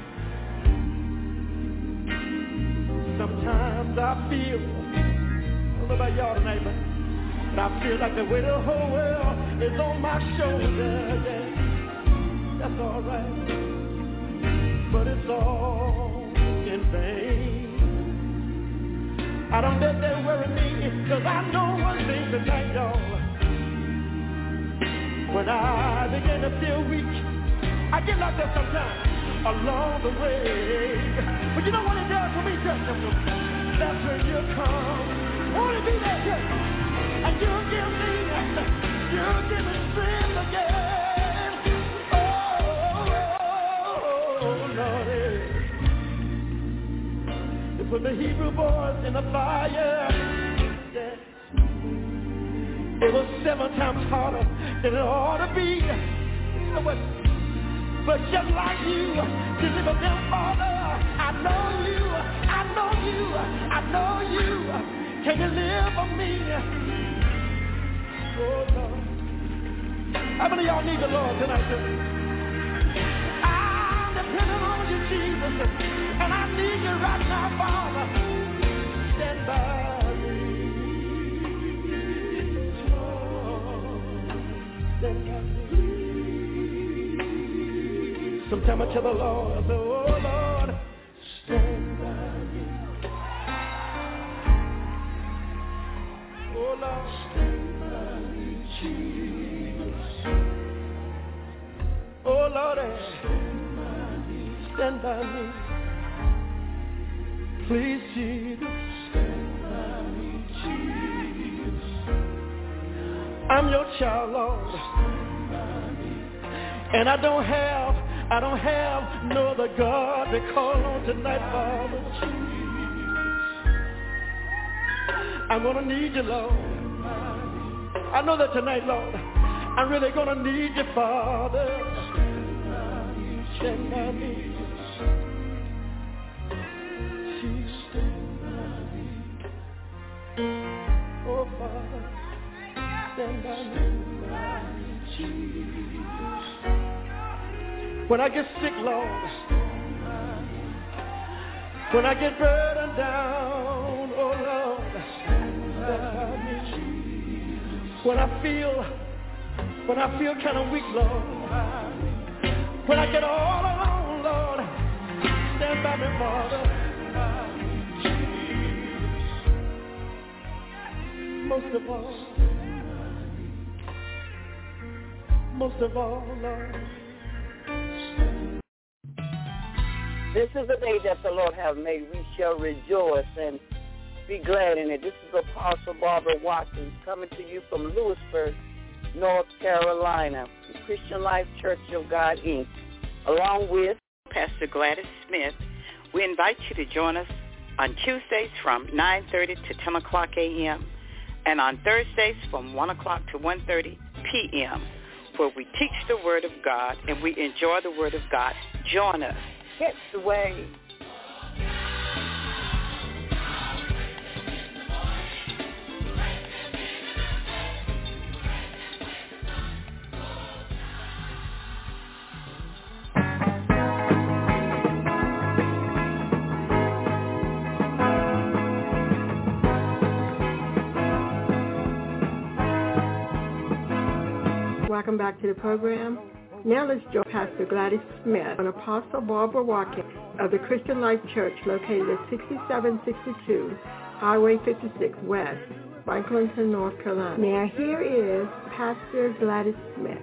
A: Sometimes I feel, I don't know about y'all tonight, but I feel like the weight of the whole world is on my shoulder, yeah. That's all right, but it's all in vain. I don't let that worry me, cause I know one thing tonight, y'all. When I begin to feel weak, I get like that sometimes along the way. But you know what it does for me, just that's when you come. Won't it be that good? And you give me, you give me strength again. Oh, Lord. They put the Hebrew boys in the fire. Yeah. It was seven times harder than it ought to be. You know what? But just like you, deliver them, Father. I know you, I know you, I know you. Can you live for me? Oh, Lord. How many of y'all need the Lord tonight? I'm depending on you, Jesus. And I need you right now, Father. Stand by me. Oh, stand by me. Sometimes I tell the Lord, I say, oh, Lord, stand by me. Oh, Lord. Stand by me, Jesus. Oh, Lord, stand by me. Stand by me. Please, Jesus. Stand by me, Jesus. I'm your child, Lord. Stand by me. And I don't have, I don't have no other God to call on tonight, Father. I'm going to need you, Lord. I know that tonight, Lord, I'm really going to need you, Father. Stand by me. Oh, Father, stand by me. When I get sick, Lord, when I get burdened down, oh, Lord, stand by me. When I feel, when I feel kind of weak, Lord, when I get all alone, Lord, stand by me, Father. Most of all, most of all, Lord.
I: This is the day that the Lord has made. We shall rejoice and be glad in it. This is Apostle Barbara Watkins coming to you from Lewisburg, North Carolina, the Christian Life Church of God, Incorporated, along with
J: Pastor Gladys Smith. We invite you to join us on Tuesdays from nine thirty to ten o'clock a.m. and on Thursdays from one o'clock to one thirty p.m., where we teach the Word of God and we enjoy the Word of God. Join us.
I: Catch the Wave.
K: Welcome back to the program. Now let's join Pastor Gladys Smith and Apostle Barbara Watkins of the Christian Life Church located at sixty-seven sixty-two Highway fifty-six West, Franklinton, North Carolina. Now here is Pastor Gladys Smith.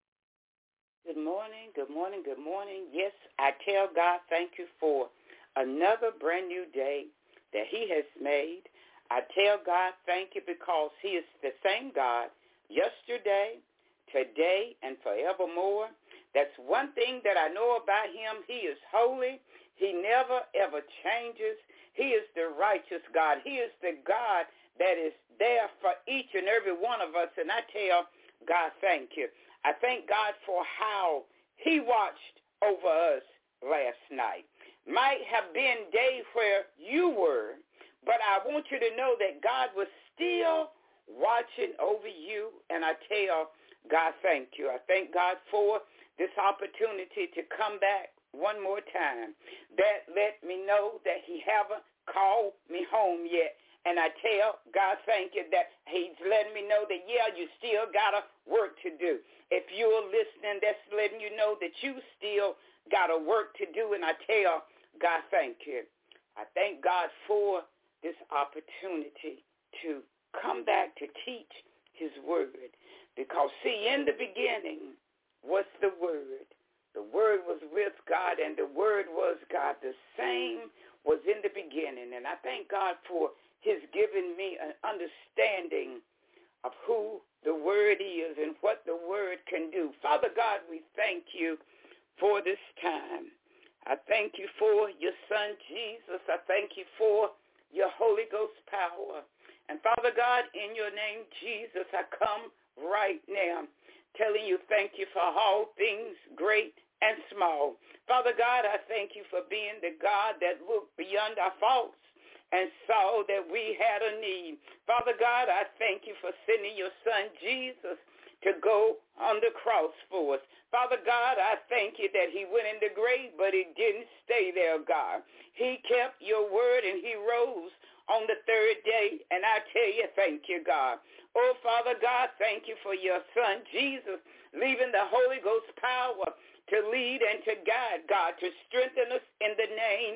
J: Good morning, good morning, good morning. Yes, I tell God thank you for another brand new day that he has made. I tell God thank you because he is the same God yesterday, today, and forevermore. That's one thing that I know about him. He is holy. He never, ever changes. He is the righteous God. He is the God that is there for each and every one of us. And I tell God thank you. I thank God for how he watched over us last night. Might have been days where you were, but I want you to know that God was still watching over you. And I tell God, thank you. I thank God for this opportunity to come back one more time. That let me know that he haven't called me home yet. And I tell God, thank you that he's letting me know that, yeah, you still got a work to do. If you're listening, that's letting you know that you still got a work to do. And I tell God, thank you. I thank God for this opportunity to come back to teach his word. Because, see, in the beginning was the Word. The Word was with God, and the Word was God. The same was in the beginning. And I thank God for his giving me an understanding of who the Word is and what the Word can do. Father God, we thank you for this time. I thank you for your Son, Jesus. I thank you for your Holy Ghost power. And, Father God, in your name, Jesus, I come right now, telling you thank you for all things great and small. Father God, I thank you for being the God that looked beyond our faults and saw that we had a need. Father God, I thank you for sending your Son Jesus to go on the cross for us. Father God, I thank you that he went in the grave, but he didn't stay there, God. He kept your word and he rose on the third day, and I tell you, thank you, God. Oh, Father God, thank you for your Son, Jesus, leaving the Holy Ghost power to lead and to guide, God, to strengthen us in the name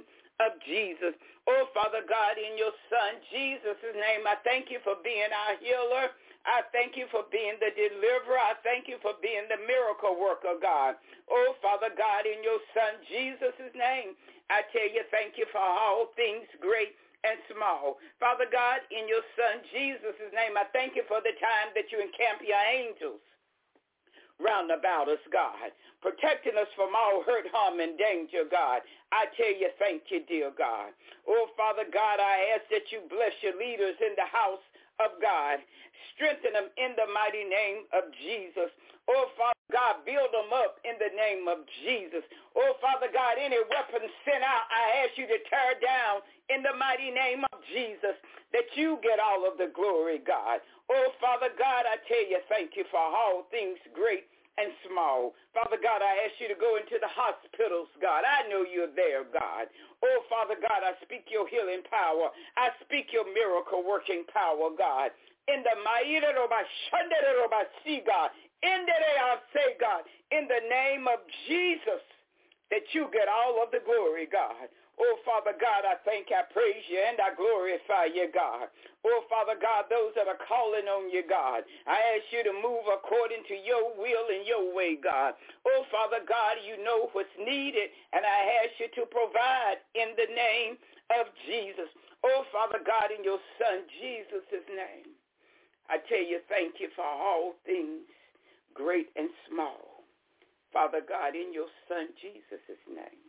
J: of Jesus. Oh, Father God, in your Son Jesus' name, I thank you for being our healer. I thank you for being the deliverer. I thank you for being the miracle worker, God. Oh, Father God, in your Son Jesus' name, I tell you, thank you for all things great and small. Father God, in your Son Jesus' name, I thank you for the time that you encamp your angels round about us, God, protecting us from all hurt, harm, and danger, God. I tell you, thank you, dear God. Oh, Father God, I ask that you bless your leaders in the house of God. Strengthen them in the mighty name of Jesus. Oh, Father God, build them up in the name of Jesus. Oh, Father God, any weapon sent out, I ask you to tear down in the mighty name of Jesus, that you get all of the glory, God. Oh, Father God, I tell you, thank you for all things great and small. Father God, I ask you to go into the hospitals, God. I know you're there, God. Oh, Father God, I speak your healing power. I speak your miracle-working power, God. In the mighty name of God, in the name I say, God, in the name of Jesus, that you get all of the glory, God. Oh, Father God, I thank, I praise you, and I glorify you, God. Oh, Father God, those that are calling on you, God, I ask you to move according to your will and your way, God. Oh, Father God, you know what's needed, and I ask you to provide in the name of Jesus. Oh, Father God, in your Son Jesus' name, I tell you, thank you for all things, great and small. Father God, in your Son Jesus' name,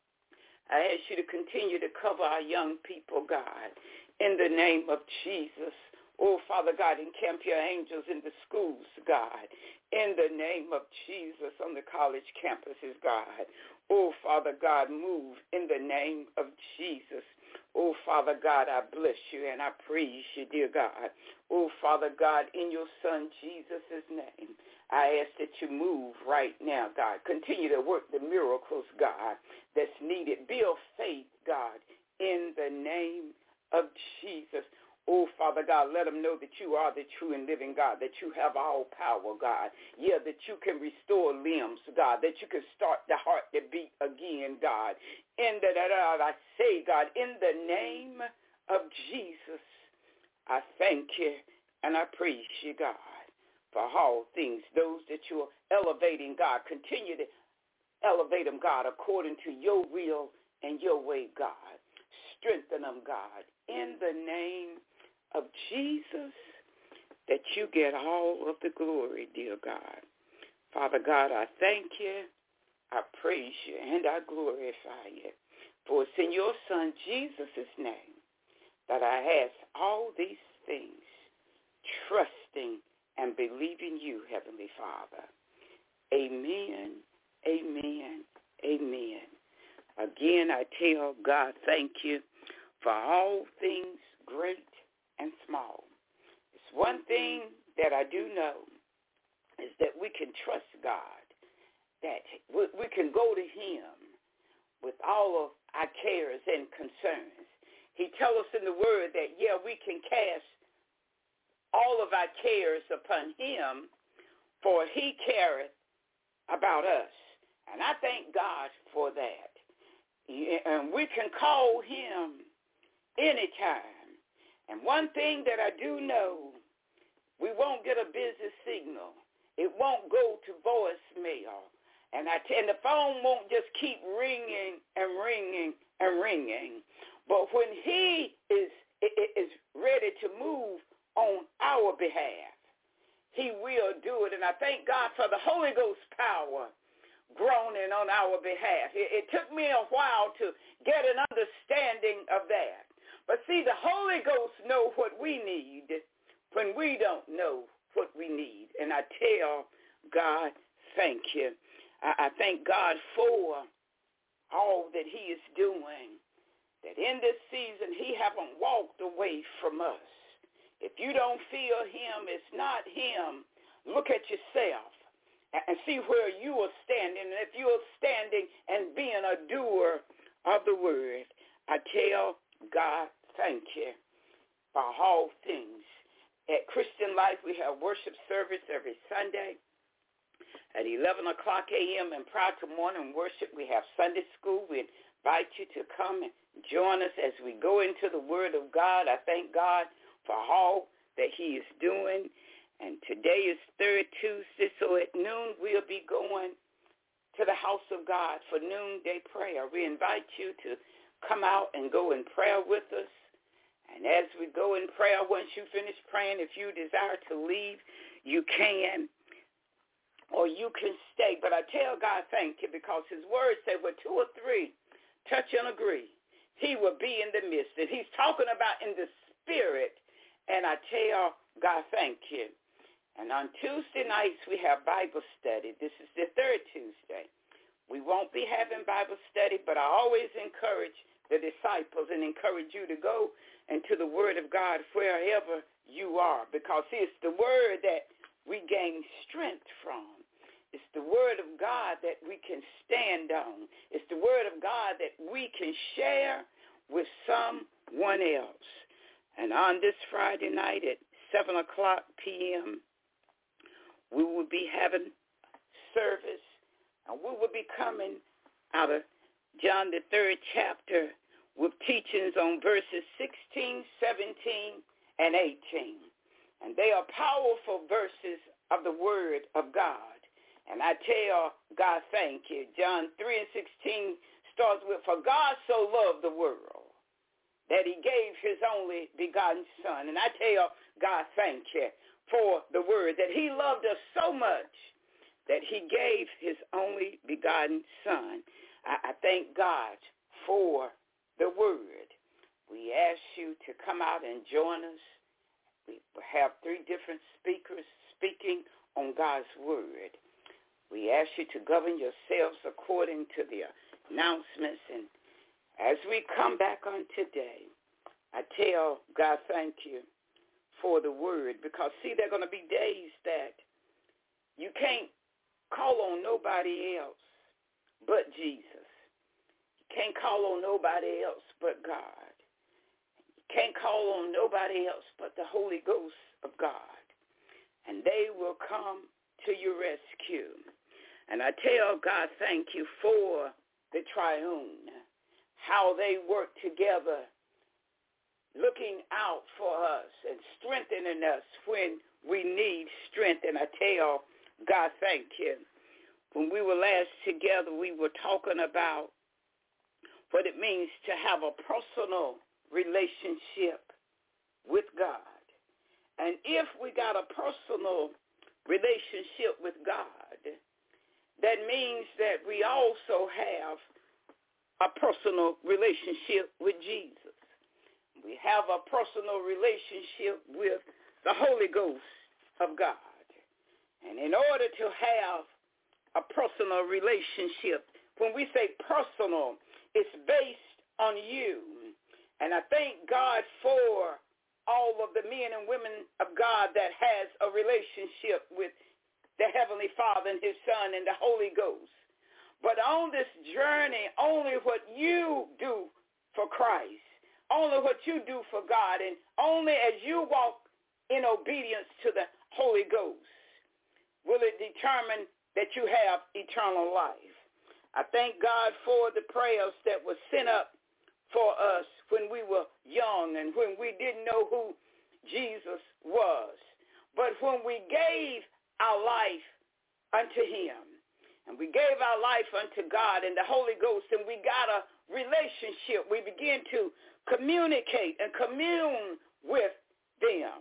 J: I ask you to continue to cover our young people, God, in the name of Jesus. Oh, Father God, encamp your angels in the schools, God, in the name of Jesus, on the college campuses, God. Oh, Father God, move in the name of Jesus. Oh, Father God, I bless you and I praise you, dear God. Oh, Father God, in your Son Jesus' name, I ask that you move right now, God. Continue to work the miracles, God, that's needed. Build faith, God, in the name of Jesus. Oh, Father God, let them know that you are the true and living God, that you have all power, God. Yeah, that you can restore limbs, God, that you can start the heart to beat again, God. In the, I say, God, in the name of Jesus, I thank you and I praise you, God, for all things. Those that you are elevating, God, continue to elevate them, God, according to your will and your way, God. Strengthen them, God, in the name of Jesus, that you get all of the glory, dear God. Father God, I thank you, I praise you, and I glorify you. For it's in your Son Jesus' name that I ask all these things, trusting and believing you, Heavenly Father. Amen, amen, amen. Again, I tell God, thank you for all things great and small. It's one thing that I do know is that we can trust God, that we can go to him with all of our cares and concerns. He tells us in the word that, yeah, we can cast all of our cares upon him, for he careth about us. And I thank God for that. And we can call him anytime. And one thing that I do know, we won't get a busy signal. It won't go to voicemail. And, I t- and the phone won't just keep ringing and ringing and ringing. But when he is, is ready to move on our behalf, he will do it. And I thank God for the Holy Ghost power groaning on our behalf. It, it took me a while to get an understanding of that. But see, the Holy Ghost knows what we need when we don't know what we need. And I tell God, thank you. I, I thank God for all that he is doing, that in this season he haven't walked away from us. If you don't feel him, it's not him. Look at yourself and see where you are standing. And if you are standing and being a doer of the word, I tell God, thank you for all things. At Christian Life, we have worship service every Sunday. At eleven o'clock a.m. and prior to morning worship, we have Sunday school. We invite you to come and join us as we go into the Word of God. I thank God for all that he is doing. And today is third Tuesday, so at noon we'll be going to the house of God for noonday prayer. We invite you to come out and go in prayer with us. And as we go in prayer, once you finish praying, if you desire to leave, you can, or you can stay. But I tell God thank you, because his word said, where two or three touch and agree, he will be in the midst. And he's talking about in the spirit. And I tell God thank you. And on Tuesday nights, we have Bible study. This is the third Tuesday. We won't be having Bible study, but I always encourage the disciples and encourage you to go into the Word of God wherever you are, because it's the Word that we gain strength from. It's the Word of God that we can stand on. It's the Word of God that we can share with someone else. And on this Friday night at seven o'clock p.m., we will be having service, and we will be coming out of John the third chapter with teachings on verses sixteen, seventeen, and eighteen. And they are powerful verses of the Word of God. And I tell God thank you. John three and sixteen starts with, for God so loved the world that he gave his only begotten Son. And I tell God thank you for the Word, that he loved us so much that he gave his only begotten Son. I, I thank God for the Word. We ask you to come out and join us. We have three different speakers speaking on God's Word. We ask you to govern yourselves according to the announcements. And as we come back on today, I tell God thank you for the Word, because, see, there are going to be days that you can't call on nobody else but Jesus. You can't call on nobody else but God. You can't call on nobody else but the Holy Ghost of God. And they will come to your rescue. And I tell God thank you for the triune, how they work together, looking out for us and strengthening us when we need strength. And I tell God thank you. When we were last together, we were talking about what it means to have a personal relationship with God. And if we got a personal relationship with God, that means that we also have a personal relationship with Jesus. We have a personal relationship with the Holy Ghost of God. And in order to have a personal relationship, when we say personal, it's based on you. And I thank God for all of the men and women of God that has a relationship with the Heavenly Father and his Son and the Holy Ghost. But on this journey, only what you do for Christ, only what you do for God, and only as you walk in obedience to the Holy Ghost will it determine that you have eternal life. I thank God for the prayers that were sent up for us when we were young and when we didn't know who Jesus was. But when we gave our life unto him, and we gave our life unto God and the Holy Ghost, and we got a relationship, we began to communicate and commune with them,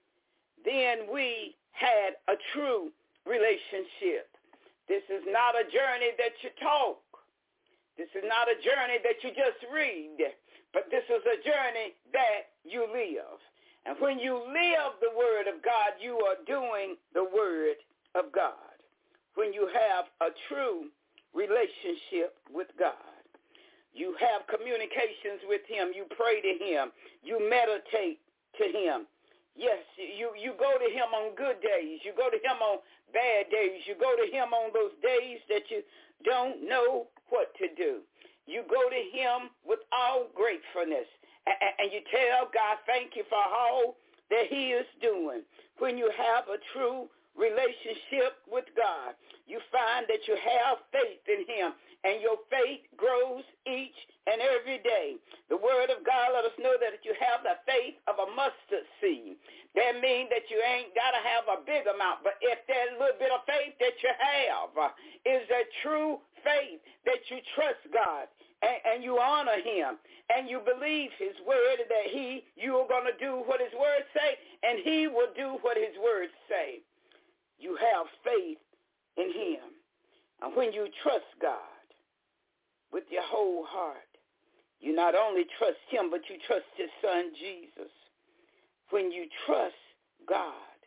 J: then we had a true relationship. This is not a journey that you talk. This is not a journey that you just read, but this is a journey that you live. And when you live the Word of God, you are doing the Word of God. When you have a true relationship with God, you have communications with him. You pray to him. You meditate to him. Yes, you, you go to him on good days. You go to him on bad days. You go to him on those days that you don't know what to do. You go to him with all gratefulness. And, and you tell God, thank you for all that he is doing. When you have a true relationship with God. You find that you have faith in him, and your faith grows each and every day. The word of God let us know that you have the faith of a mustard seed. That means that you ain't got to have a big amount, but if that little bit of faith that you have uh, is a true faith that you trust God and, and you honor him and you believe his word that he, you are going to do what his word say, and he will do what his words say. You have faith in him. And when you trust God with your whole heart, you not only trust him, but you trust his son, Jesus. When you trust God,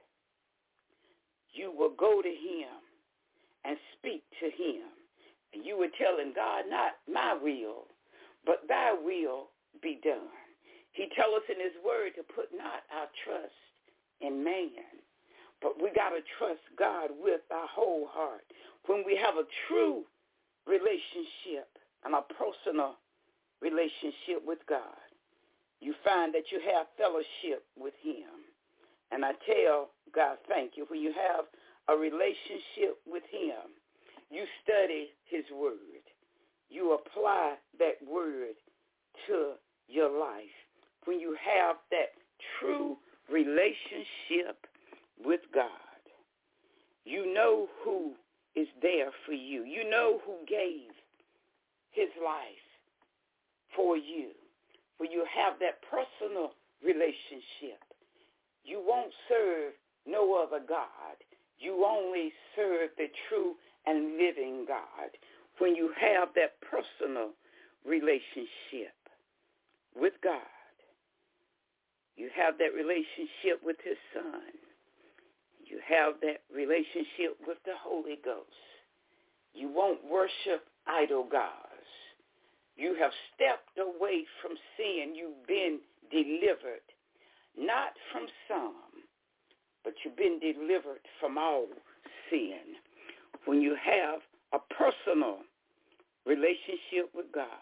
J: you will go to him and speak to him. And you will tell him, God, not my will, but thy will be done. He tells us in his word to put not our trust in man, but we got to trust God with our whole heart. When we have a true relationship and a personal relationship with God, you find that you have fellowship with him. And I tell God, thank you. When you have a relationship with him, you study his word. You apply that word to your life. When you have that true relationship with God, you know who is there for you. You know who gave his life for you. When you have that personal relationship, you won't serve no other God. You only serve the true and living God. When you have that personal relationship with God, you have that relationship with his son. You have that relationship with the Holy Ghost. You won't worship idol gods. You have stepped away from sin. You've been delivered, not from some, but you've been delivered from all sin. When you have a personal relationship with God,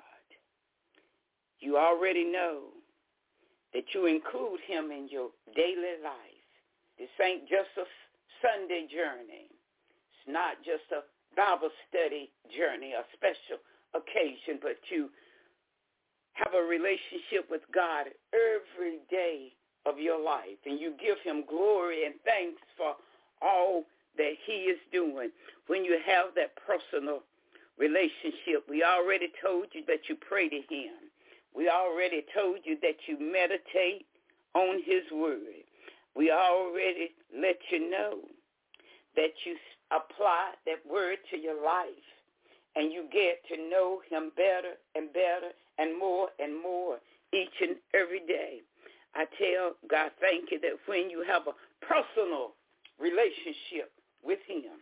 J: you already know that you include him in your daily life. This ain't just a Sunday journey. It's not just a Bible study journey, a special occasion, but you have a relationship with God every day of your life, and you give him glory and thanks for all that he is doing. When you have that personal relationship, we already told you that you pray to him. We already told you that you meditate on his word. We already let you know that you apply that word to your life, and you get to know him better and better and more and more each and every day. I tell God, thank you that when you have a personal relationship with him,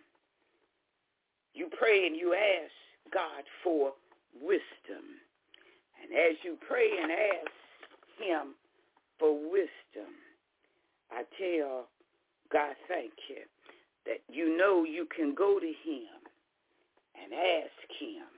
J: you pray and you ask God for wisdom. And as you pray and ask him for wisdom, I tell God, thank you that you know you can go to him and ask him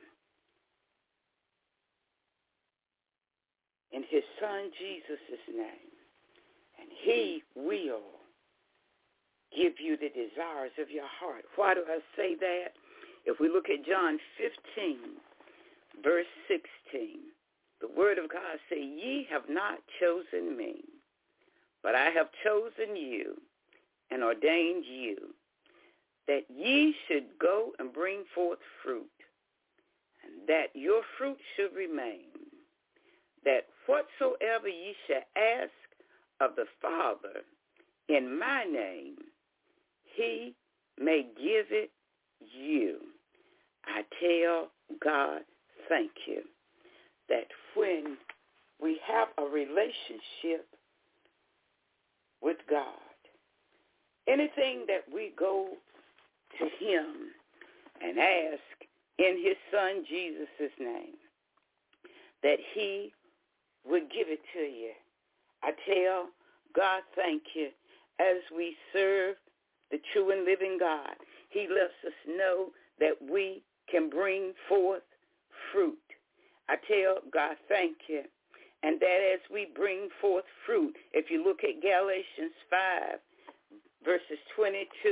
J: in his son Jesus' name, and he will give you the desires of your heart. Why do I say that? If we look at John fifteen, verse sixteen, the word of God says, ye have not chosen me, but I have chosen you and ordained you, that ye should go and bring forth fruit, and that your fruit should remain, that whatsoever ye shall ask of the Father in my name, he may give it you. I tell God, thank you, that when we have a relationship with God, anything that we go to him and ask in his son Jesus' name, that he would give it to you. I tell God, thank you, as we serve the true and living God. He lets us know that we can bring forth fruit. I tell God, thank you. And that as we bring forth fruit, if you look at Galatians five, verses twenty-two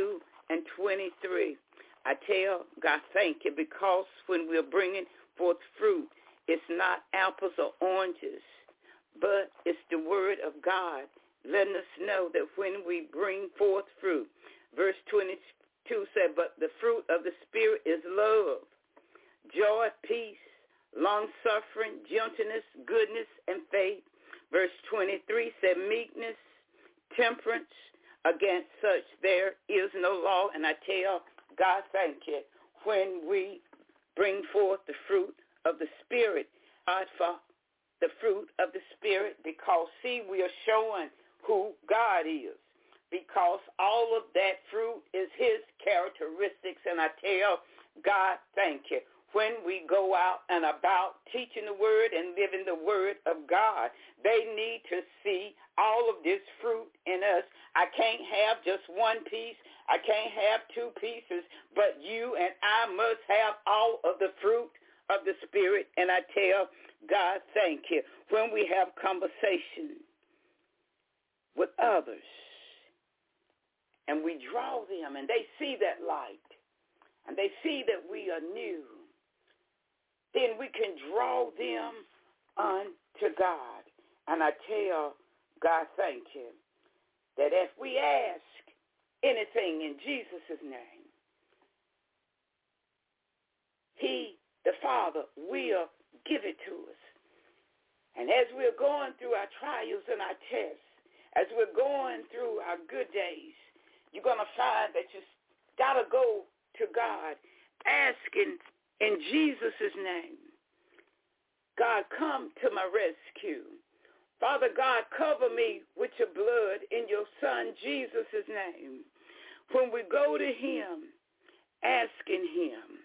J: and twenty-three. I tell God thank you, because when we're bringing forth fruit, it's not apples or oranges, but it's the word of God letting us know that when we bring forth fruit. Verse twenty-two said, but the fruit of the Spirit is love, joy, peace, long-suffering, gentleness, goodness, and faith. Verse twenty-three said meekness, temperance. Against such there is no law. And I tell God thank you when we bring forth the fruit of the Spirit. God, for the fruit of the Spirit, because, see, we are showing who God is, because all of that fruit is his characteristics. And I tell God thank you when we go out and about teaching the word and living the word of God. They need to see all of this fruit in us. I can't have just one piece. I can't have two pieces, but you and I must have all of the fruit of the Spirit. And I tell God thank you when we have conversation with others and we draw them and they see that light and they see that we are new, then we can draw them unto God. And I tell God thank you that if we ask anything in Jesus' name, he, the Father, will give it to us. And as we're going through our trials and our tests, as we're going through our good days, you're going to find that you got to go to God asking in Jesus' name, God, come to my rescue. Father God, cover me with your blood in your Son Jesus' name. When we go to him, asking him,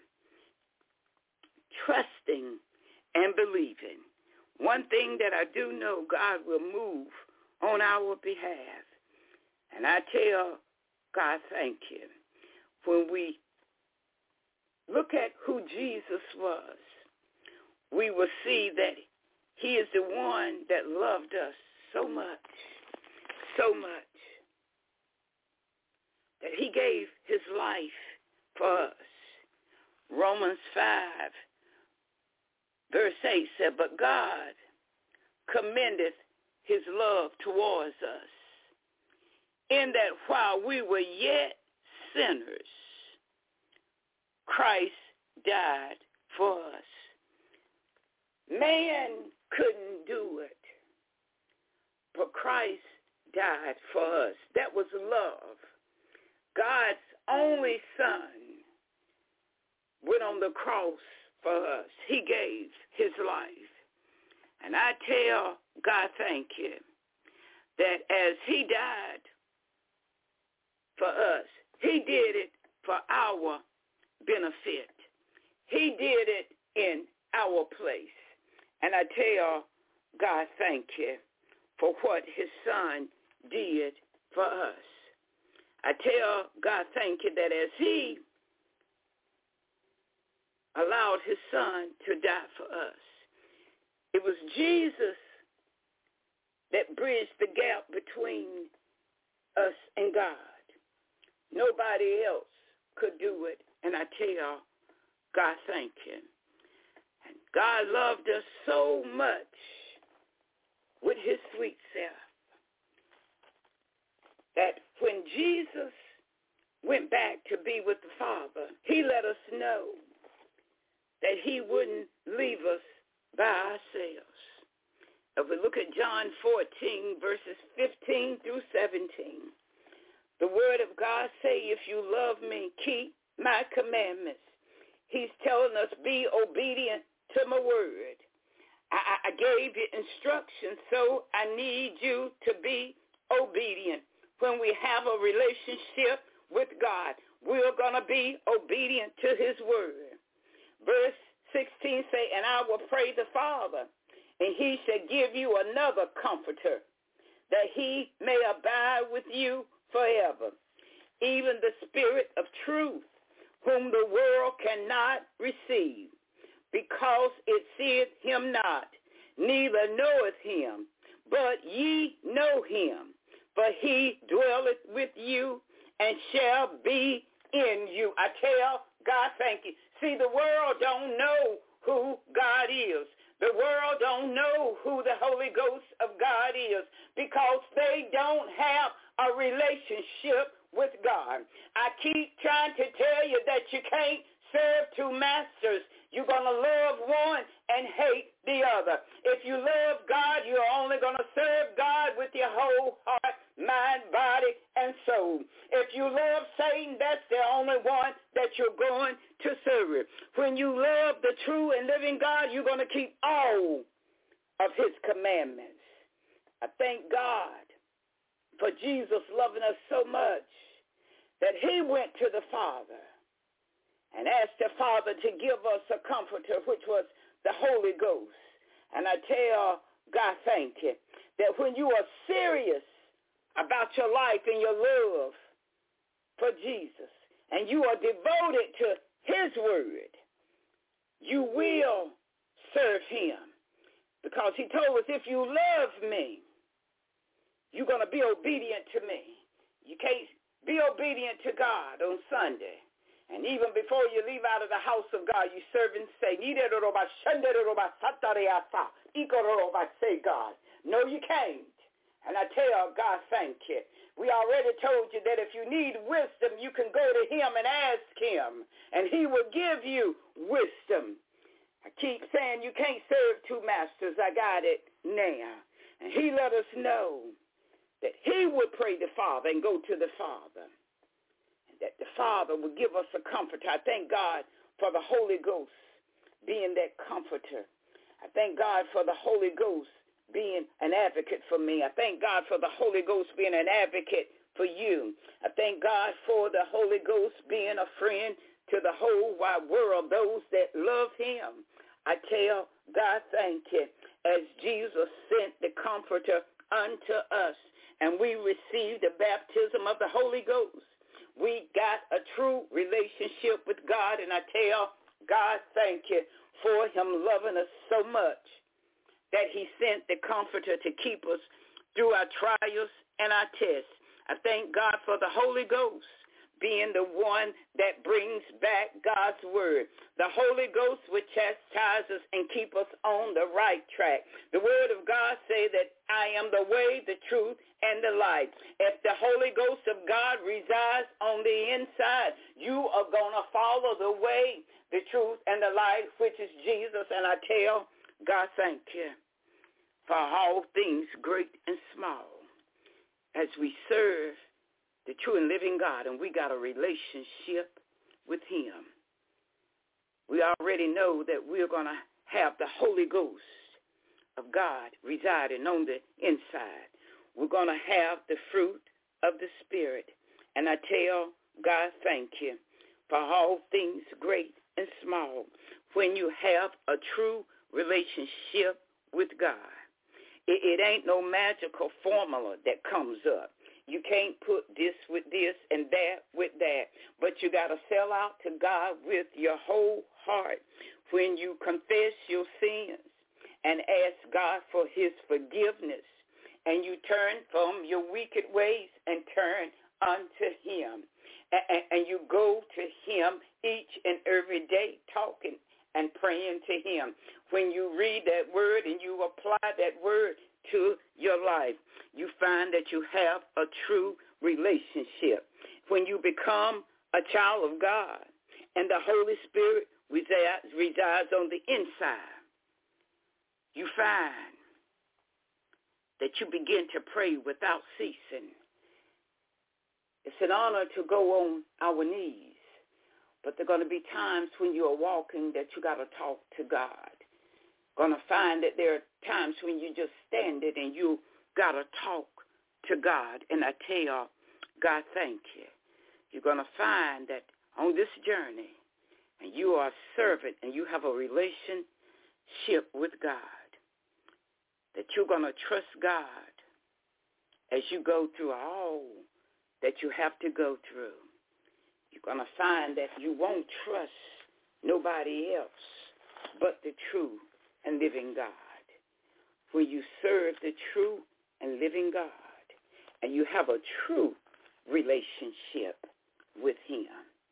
J: trusting and believing, one thing that I do know, God will move on our behalf. And I tell God thank you. When we look at who Jesus was, we will see that he is the one that loved us so much, so much, that he gave his life for us. Romans five, verse eight said, but God commendeth his love towards us, in that while we were yet sinners, Christ died for us. Man couldn't do it, but Christ died for us. That was love. God's only Son went on the cross for us. He gave his life. And I tell God thank you that as he died for us, he did it for our benefit. He did it in our place. And I tell God thank you for what his Son did for us. I tell God thank you that as he allowed his Son to die for us, it was Jesus that bridged the gap between us and God. Nobody else could do it. And I tell God thank you. And God loved us so much with his sweet self that when Jesus went back to be with the Father, he let us know that he wouldn't leave us by ourselves. If we look at John fourteen, verses fifteen through seventeen, the word of God say, if you love me, keep my commandments. He's telling us, be obedient to my word. I, I gave you instructions, so I need you to be obedient. When we have a relationship with God, we're going to be obedient to his word. Verse sixteen say, and I will pray the Father, and he shall give you another comforter, that he may abide with you forever, even the Spirit of truth, whom the world cannot receive, because it seeth him not, neither knoweth him, but ye know him, for he dwelleth with you and shall be in you. I tell God, thank you. See, the world don't know who God is. The world don't know who the Holy Ghost of God is because they don't have a relationship with God. I keep trying to tell you that you can't serve two masters. You're going to love one and hate the other. If you love God, you're only going to serve God with your whole heart, mind, body, and soul. If you love Satan, that's the only one that you're going to serve. When you love the true and living God, you're going to keep all of his commandments. I thank God for Jesus loving us so much that he went to the Father and asked the Father to give us a comforter, which was the Holy Ghost. And I tell God, thank you, that when you are serious about your life and your love for Jesus, and you are devoted to his word, you will serve him. Because he told us, if you love me, you're going to be obedient to me. You can't be obedient to God on Sunday. And even before you leave out of the house of God, you serve and say, God. No, you can't. And I tell God, thank you. We already told you that if you need wisdom, you can go to him and ask him, and he will give you wisdom. I keep saying you can't serve two masters. I got it now. And he let us know that he would pray the Father and go to the Father, that the Father would give us a comforter. I thank God for the Holy Ghost being that comforter. I thank God for the Holy Ghost being an advocate for me. I thank God for the Holy Ghost being an advocate for you. I thank God for the Holy Ghost being a friend to the whole wide world, those that love him. I tell God, thank you, as Jesus sent the comforter unto us, and we received the baptism of the Holy Ghost. We got a true relationship with God, and I tell God, thank you for him loving us so much that he sent the comforter to keep us through our trials and our tests. I thank God for the Holy Ghost being the one that brings back God's word. The Holy Ghost would chastise us and keep us on the right track. The word of God say that I am the way, the truth, and the light. If the Holy Ghost of God resides on the inside, you are going to follow the way, the truth, and the light, which is Jesus. And I tell God, thank you for all things great and small as we serve the true and living God, and we got a relationship with him. We already know that we're going to have the Holy Ghost of God residing on the inside. We're going to have the fruit of the Spirit. And I tell God, thank you for all things great and small. When you have a true relationship with God, it, it ain't no magical formula that comes up. You can't put this with this and that with that, but you got to sell out to God with your whole heart. When you confess your sins and ask God for his forgiveness, and you turn from your wicked ways and turn unto him, and, and you go to him each and every day talking and praying to him. When you read that word and you apply that word to your life, you find that you have a true relationship. When you become a child of God and the Holy Spirit resides, resides on the inside, you find that you begin to pray without ceasing. It's an honor to go on our knees, but there are going to be times when you are walking that you got to talk to God. Going to find that there are times when you just stand it and you got to talk to God. And I tell God, thank you. You're going to find that on this journey, and you are a servant and you have a relationship with God, that you're going to trust God as you go through all that you have to go through. You're going to find that you won't trust nobody else but the true and living God. When you serve the true and living God, and you have a true relationship with him,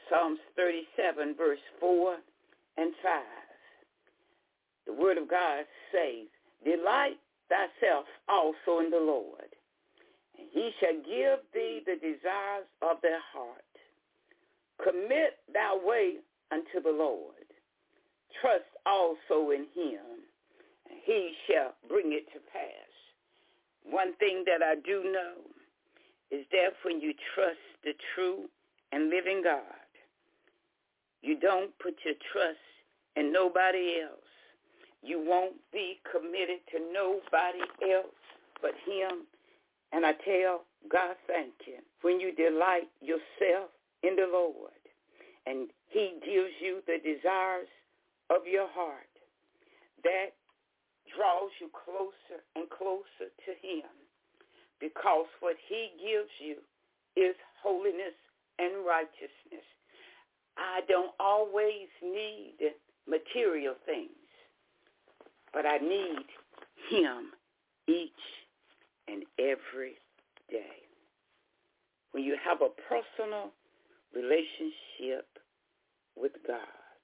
J: Psalms thirty-seven, verse four and five. The word of God says, delight thyself also in the Lord, and he shall give thee the desires of thy heart. Commit thy way unto the Lord. Trust also in him, and he shall bring it to pass. One thing that I do know is that when you trust the true and living God, you don't put your trust in nobody else. You won't be committed to nobody else but him. And I tell God, thank you. When you delight yourself in the Lord, and he gives you the desires of your heart, that draws you closer and closer to him, because what he gives you is holiness and righteousness. I don't always need material things, but I need him each and every day. When you have a personal relationship with God,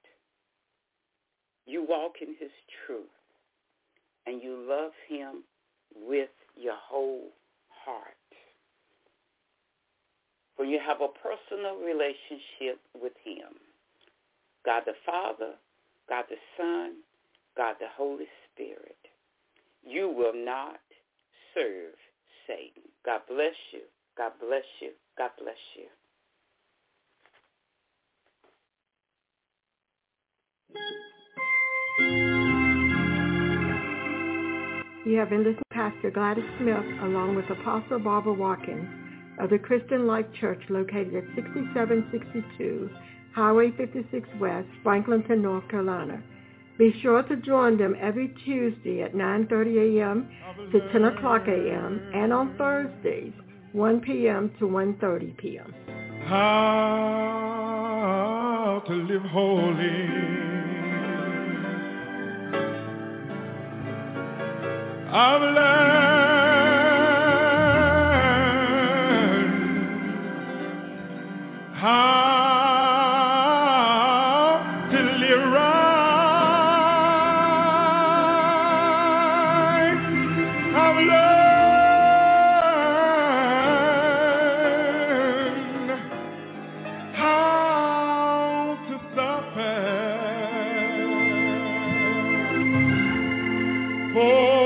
J: you walk in his truth, and you love him with your whole heart. When you have a personal relationship with him, God the Father, God the Son, God the Holy Spirit, you will not serve Satan. God bless you. God bless you. God bless you.
K: You have been listening to Pastor Gladys Smith along with Apostle Barbara Watkins of the Christian Life Church located at sixty-seven sixty-two Highway fifty-six West, Franklinton, North Carolina. Be sure to join them every Tuesday at nine thirty a.m. to ten o'clock a.m. and on Thursdays, one p.m. to one thirty p.m.
A: How to live holy. I've learned how to live right. I've learned how to suffer for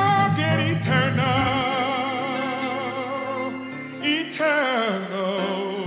A: eternal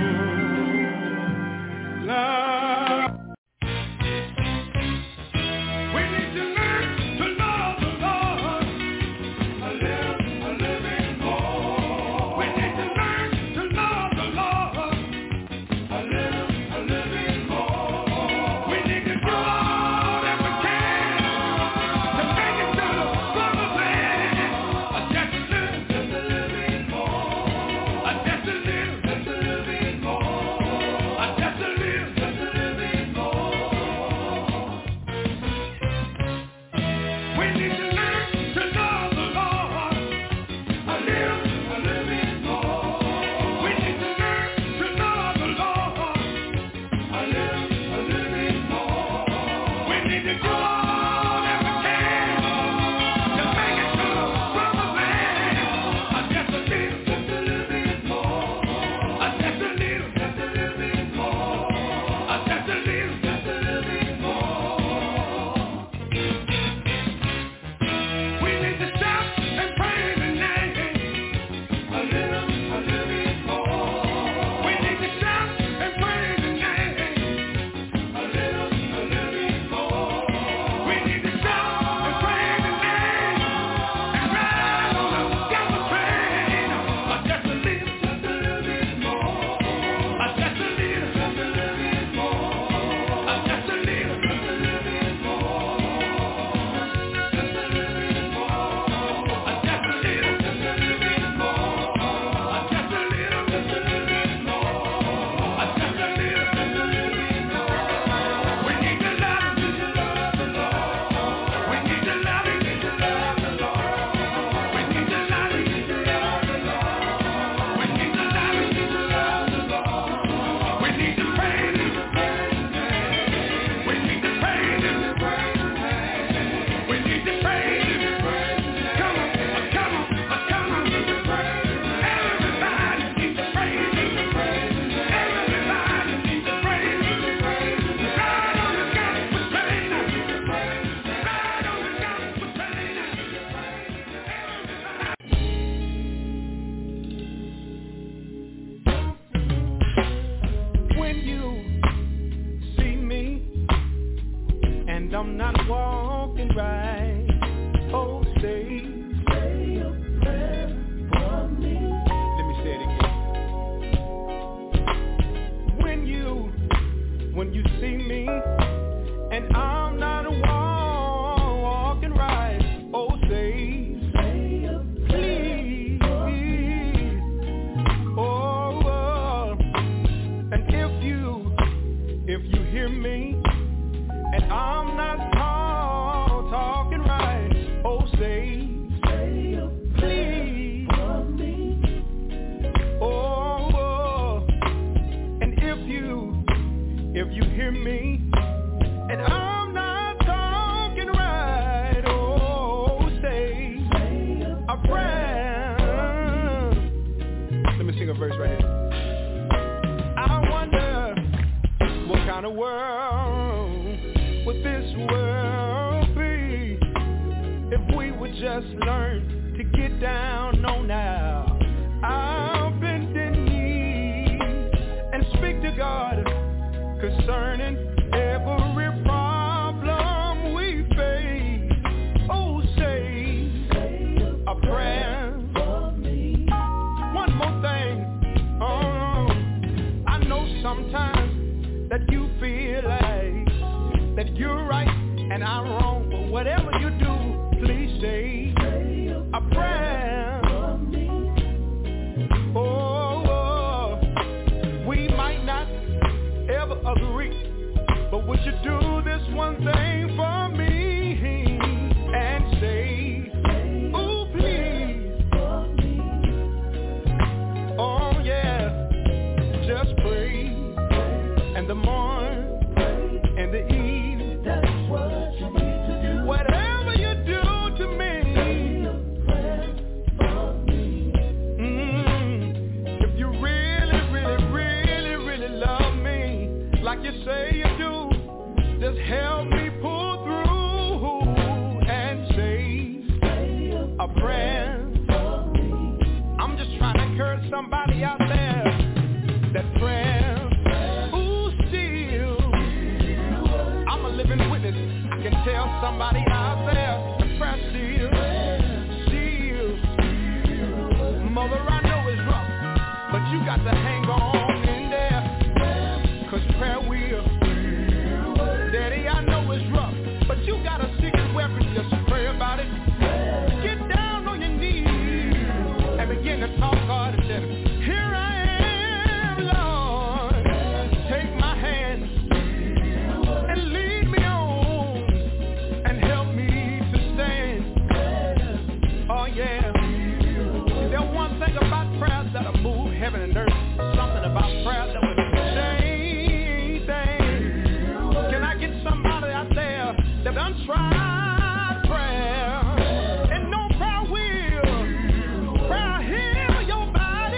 H: verse right here. I wonder what kind of world would this world be if we would just learn to get down on our, our bended knee and speak to God concerning every problem we face. Oh, say a prayer. One more thing. Oh, I know sometimes that you feel like that you're right and I'm wrong, but whatever you do, please say a prayer. Oh, oh, we might not ever agree, but would you do this one thing for me and say, ooh, please. Oh, yeah, just pray. And the morning and the evening, that's what you need to do. Whatever you do to me, for me. Mm, if you really, really, really, really love me like you say you do, just help me pull through and say a prayer. I'm just trying to encourage somebody out there that prayer. Tell somebody out there to press still, still. Mother, I know it's rough, but you got to hang on in there, cause prayer will. Daddy, I know it's rough, but you got a secret weapon, just pray about it. Get down on your knees and begin to talk hard and say, here I am, Lord, take my hand and lead me on. Yeah. There's one thing about prayer that'll move heaven and earth. Something about prayer that will change things. Can I get somebody out there that done tried prayer and know prayer will? Prayer heal your body.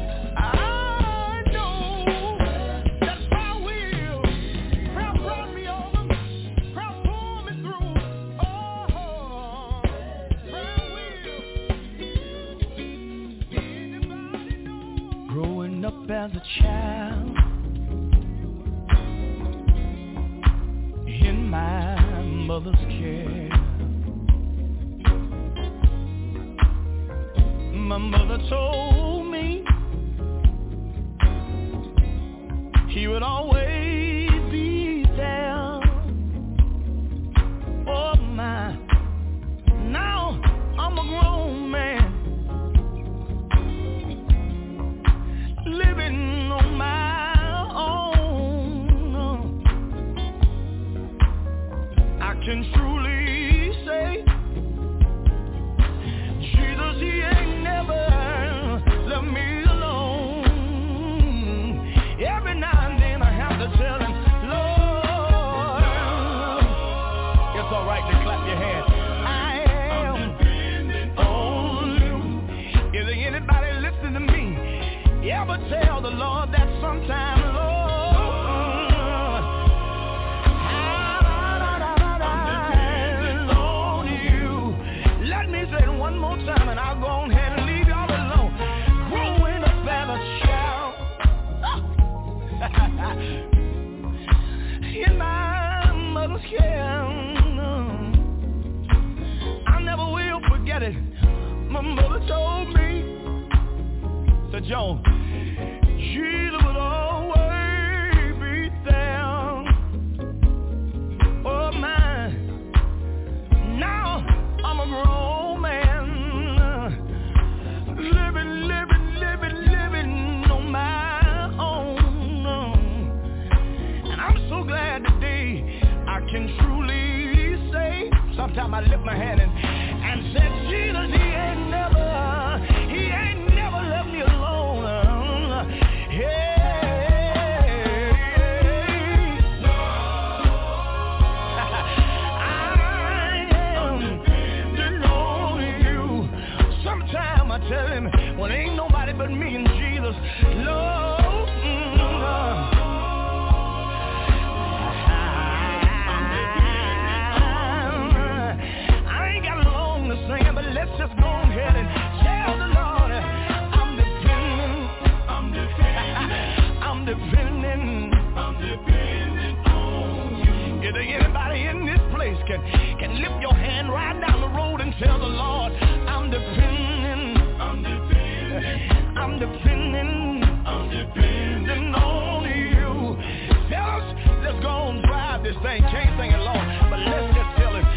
H: I know that prayer will. Prayer brought me over. Prayer pulled me through. Oh, prayer will.
A: Growing up as a child in my mother's care, my mother told me he would always be there. Oh my, now I'm a grown man, living on my own. I can truly say, Jesus, he ain't never left me alone. Every now and then I have to tell him, Lord, it's all right to clap your hands. I am depending on you. Is there anybody listening to me? You ever tell the Lord that sometime, Lord, I'm on you. Let me say it one more time and I'll go ahead and leave y'all alone. Growing up as a child in my mother's care, I never will forget it. My mother told me, said, Joan, Jesus will always be there. Oh my, now I'm a grown man, living, living, living, living on my own. And I'm so glad today I can truly say, sometimes I lift my hand and, and said, Jesus, he ain't never, he ain't never left me alone. Yeah.
H: I tell him, well, ain't nobody but me and Jesus. Lord, mm, Lord. Singing, but let's just go ahead and tell the Lord I'm depending, I'm depending, I'm depending, I'm depending on you. Is there anybody in this place can can lift your hand right down the road and tell the Lord I'm depending, I'm depending, I'm depending, I'm depending on you. Tell us, let's go and drive this thing. Can't sing it long, but let's just tell him.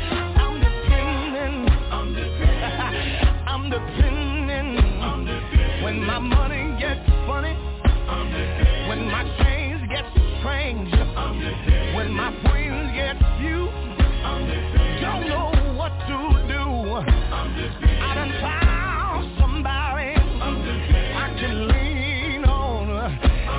H: I'm depending, I'm depending. When my money gets funny, when my chains get strange, when my friends get few, don't know what to do. I done found somebody I can lean on.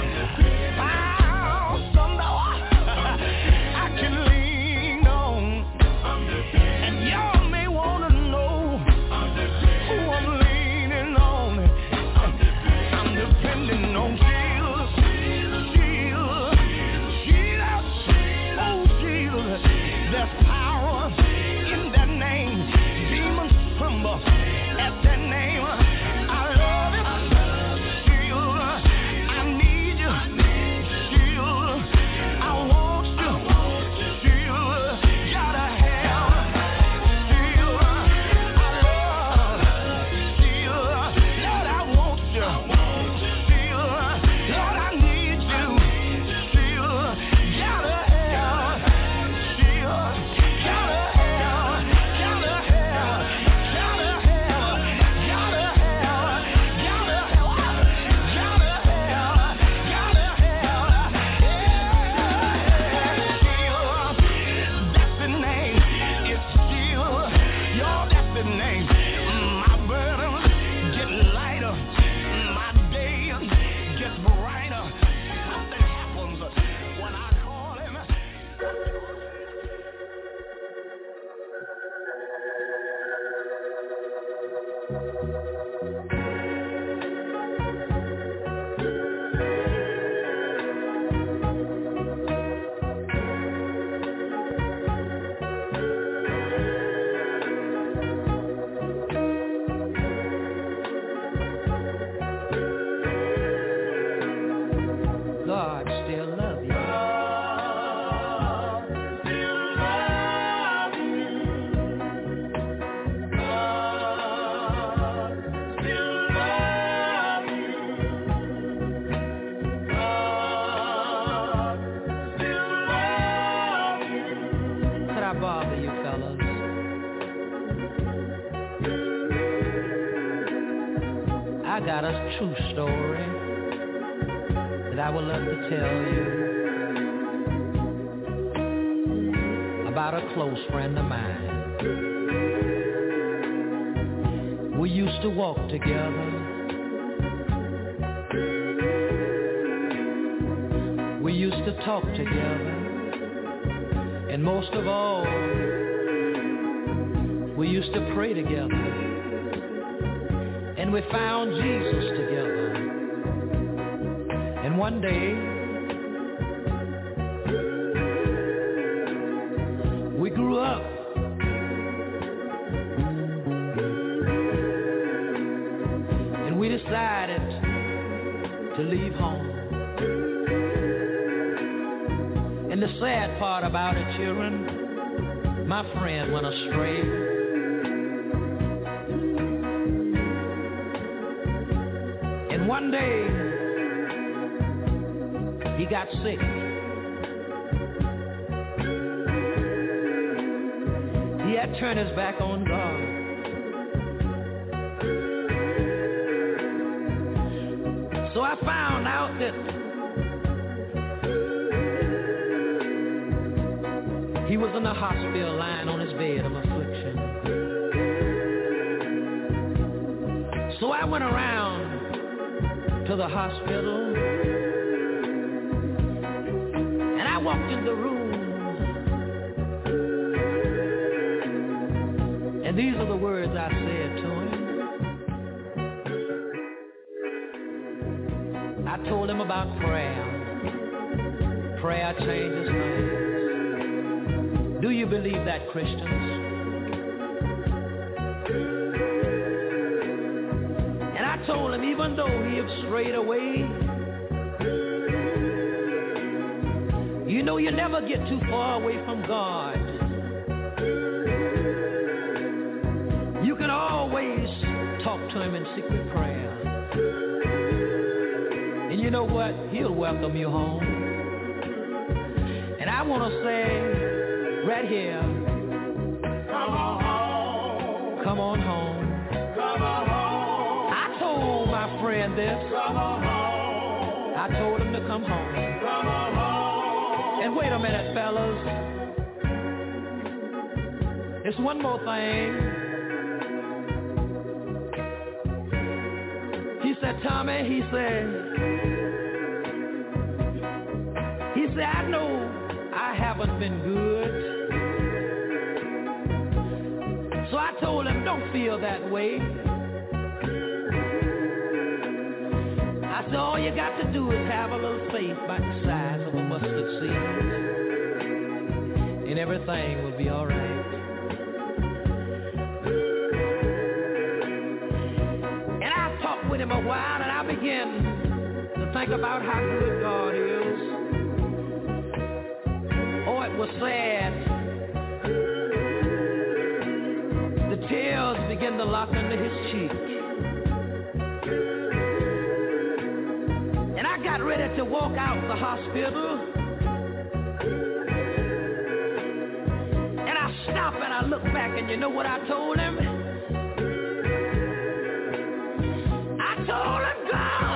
H: Found somebody I can lean on. And y'all may want to know who I'm leaning on. I'm depending on Jesus, Jesus, Jesus, oh Jesus. There's power in that name. Demons tremble at that name. I love it, Jesus. I need you, Jesus. I want you, Jesus. Gotta have Jesus. I love Jesus. Lord, I want you, Jesus. Lord, I need you, Jesus. Gotta have Jesus. Gotta have, gotta have, gotta have, gotta have, gotta have, gotta have, gotta have, yeah, Jesus. That's the name. It's Jesus. Y'all, that's the name. My burdens get lighter. My day gets brighter. Something happens when I call him. God still love you. Could I bother you fellas? I got a true story that I would love to tell you about a close friend of mine. We used to walk together. We used to talk together. And most of all, we used to pray together. And we found Jesus together. And one day, we grew up. And we decided to leave home. And the sad part about it, children, my friend went astray. And one day, he got sick. He had turned his back on God. So I found out that he was in the hospital lying on his bed of affliction. So I went around to the hospital and I walked in the room, and these are the words I said to him.
L: I told him about prayer. Prayer changes things. Do you believe that, Christians? And I told him, even though he had strayed away, you know you never get too far away from God. You can always talk to him in secret prayer. And you know what? He'll welcome you home. And I want to say right here, come on home. Come on home. Come on home. I told my friend this. Come on home. I told him to come home. Come on home. And wait a minute, fellas. There's one more thing. He said, Tommy, he said, he said, I know I haven't been good. So I told him, don't feel that way. I said, all you got to do is have a little faith about the size of a mustard seed, and everything will be all right. And I talked with him a while, and I began to think about how good God is. Oh, it was sad. The tears began to lock into his cheek. And I got ready to walk out the hospital. And I stopped and I looked back, and you know what I told him? I told him, God,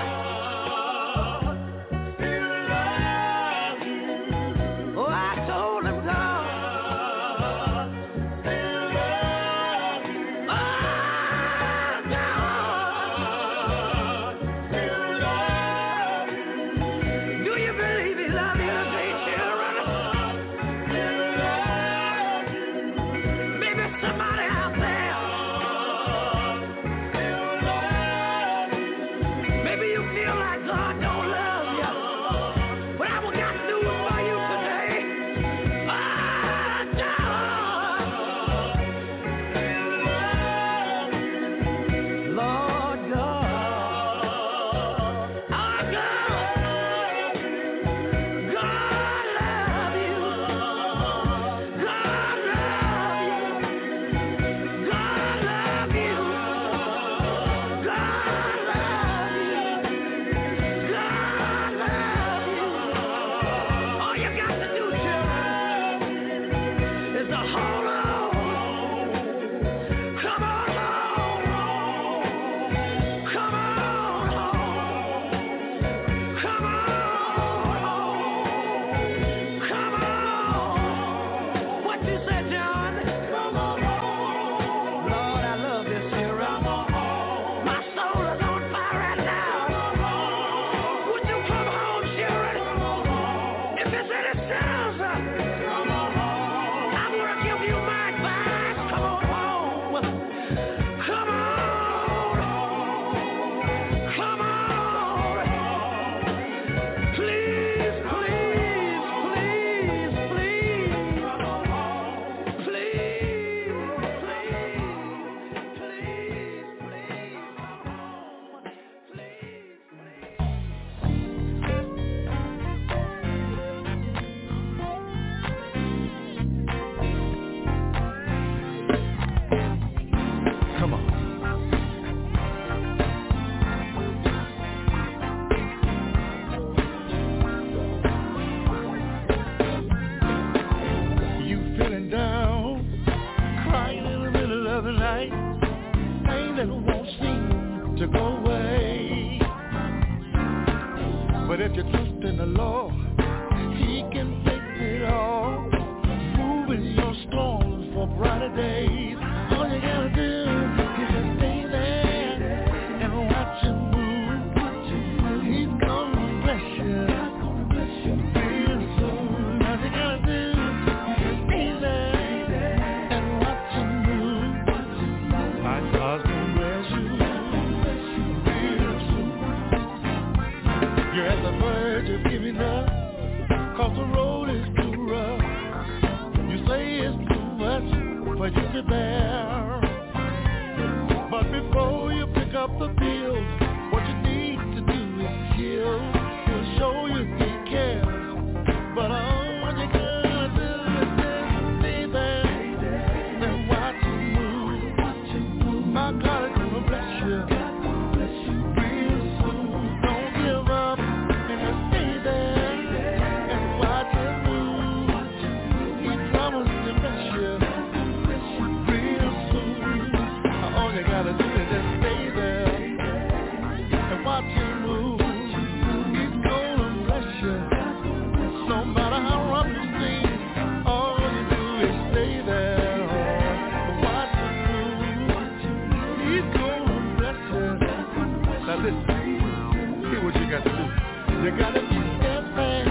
A: baby bear. But before you pick up the pills, what you need to do is chill. He'll show you he cares, but all you gotta do is just stay there and watch him move. My God is gonna bless you real soon. Don't give up and just stay there and watch him move. He promised to bless you real soon. All you gotta do is just stay there and watch him move. He's gonna bless you no matter how rough you seem. All you do is stay there and watch him move. He's gonna bless you. Now listen, here's what you got to do. You gotta be steadfast,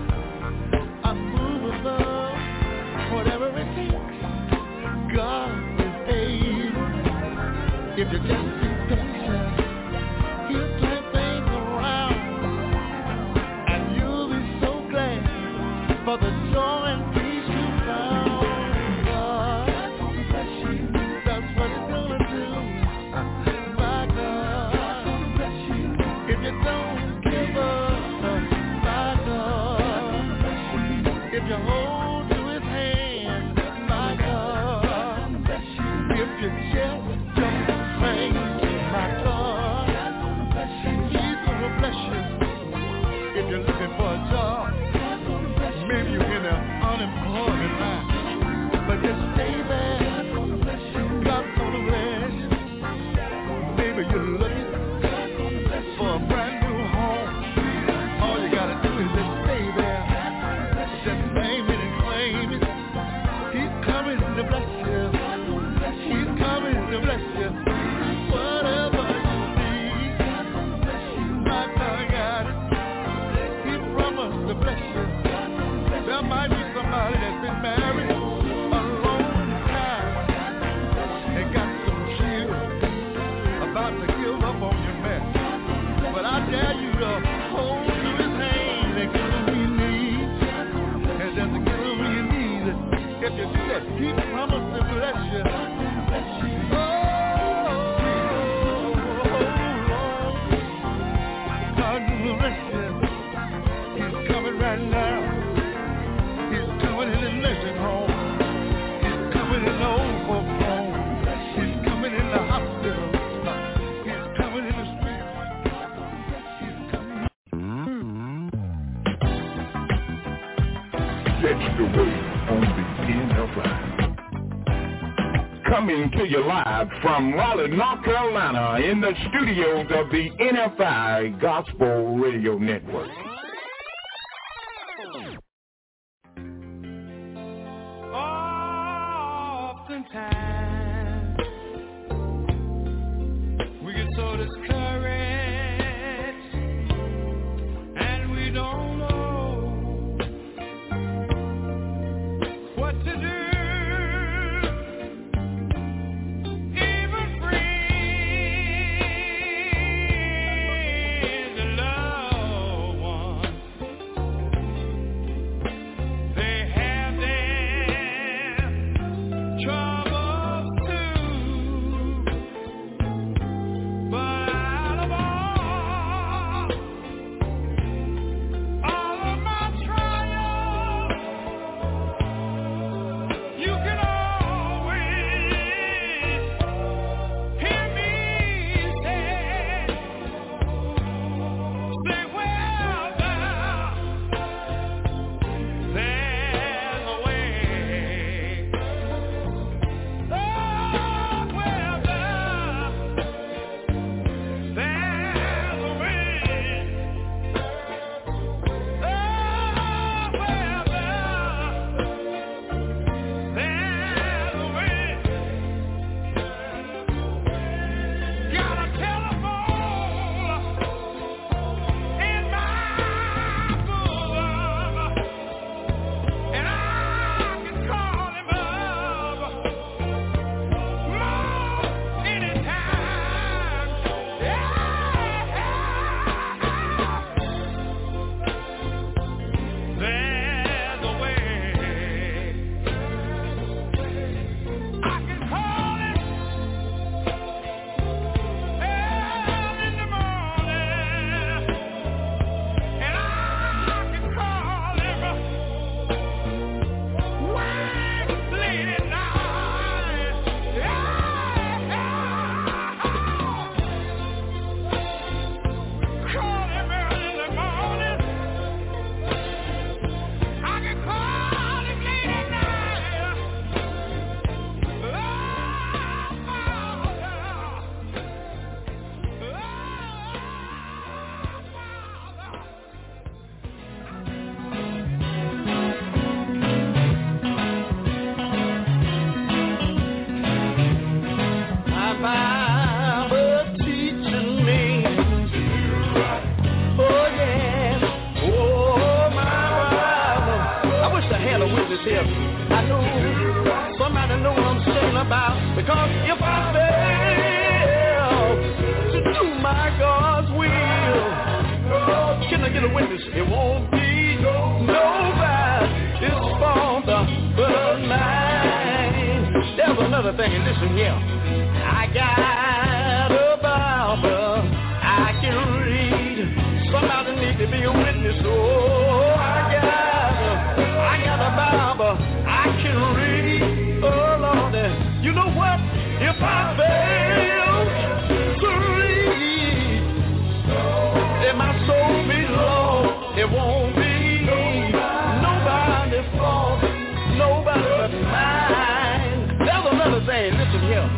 A: unmovable, whatever it takes. God is able. If you just be patient, he'll turn things around, and you'll be so glad for the joy and peace you found. God, that's what it's gonna do. My God, if you don't give up, my God, if you hold to his hand, my God, if you just don't faint, my God, he's gonna bless you. If you're looking for a job, maybe you're in an unemployment line, but just stay there. God's gonna bless you. Maybe you're looking for a brand new home. All you gotta do is just stay there. Just name it and claim it. He's coming to bless you. He's coming to bless you. Whatever you need, my God got it. He promised to bless you. There might be somebody that's been married a long time and got some children about to give up on your man. But I dare you to hold to his hand and give him what you need. And just to give him what you need. If you do that, he promised to bless you. Oh, God will bless you. He's coming right now. He's coming in the nursing home. He's coming in the old folks home. He's coming in the hospital. He's coming in the street. He's coming.
B: Catch the wave on the N F I. Coming to you live from Raleigh, North Carolina, in the studios of the N F I Gospel Radio Network.
H: Oftentimes we get so discouraged and we don't know what to do. Even friends and loved ones a witness. It won't be nobody. It's for the bloodline. There's another thing, and listen here. I got a Bible I can read. Somebody need to be a witness. Oh, I got a, I got a Bible I can read. Oh, Lord, you know what? If I fail to read, then my soul be lost. It won't be nobody's fault, nobody but mine. There's another thing, listen here.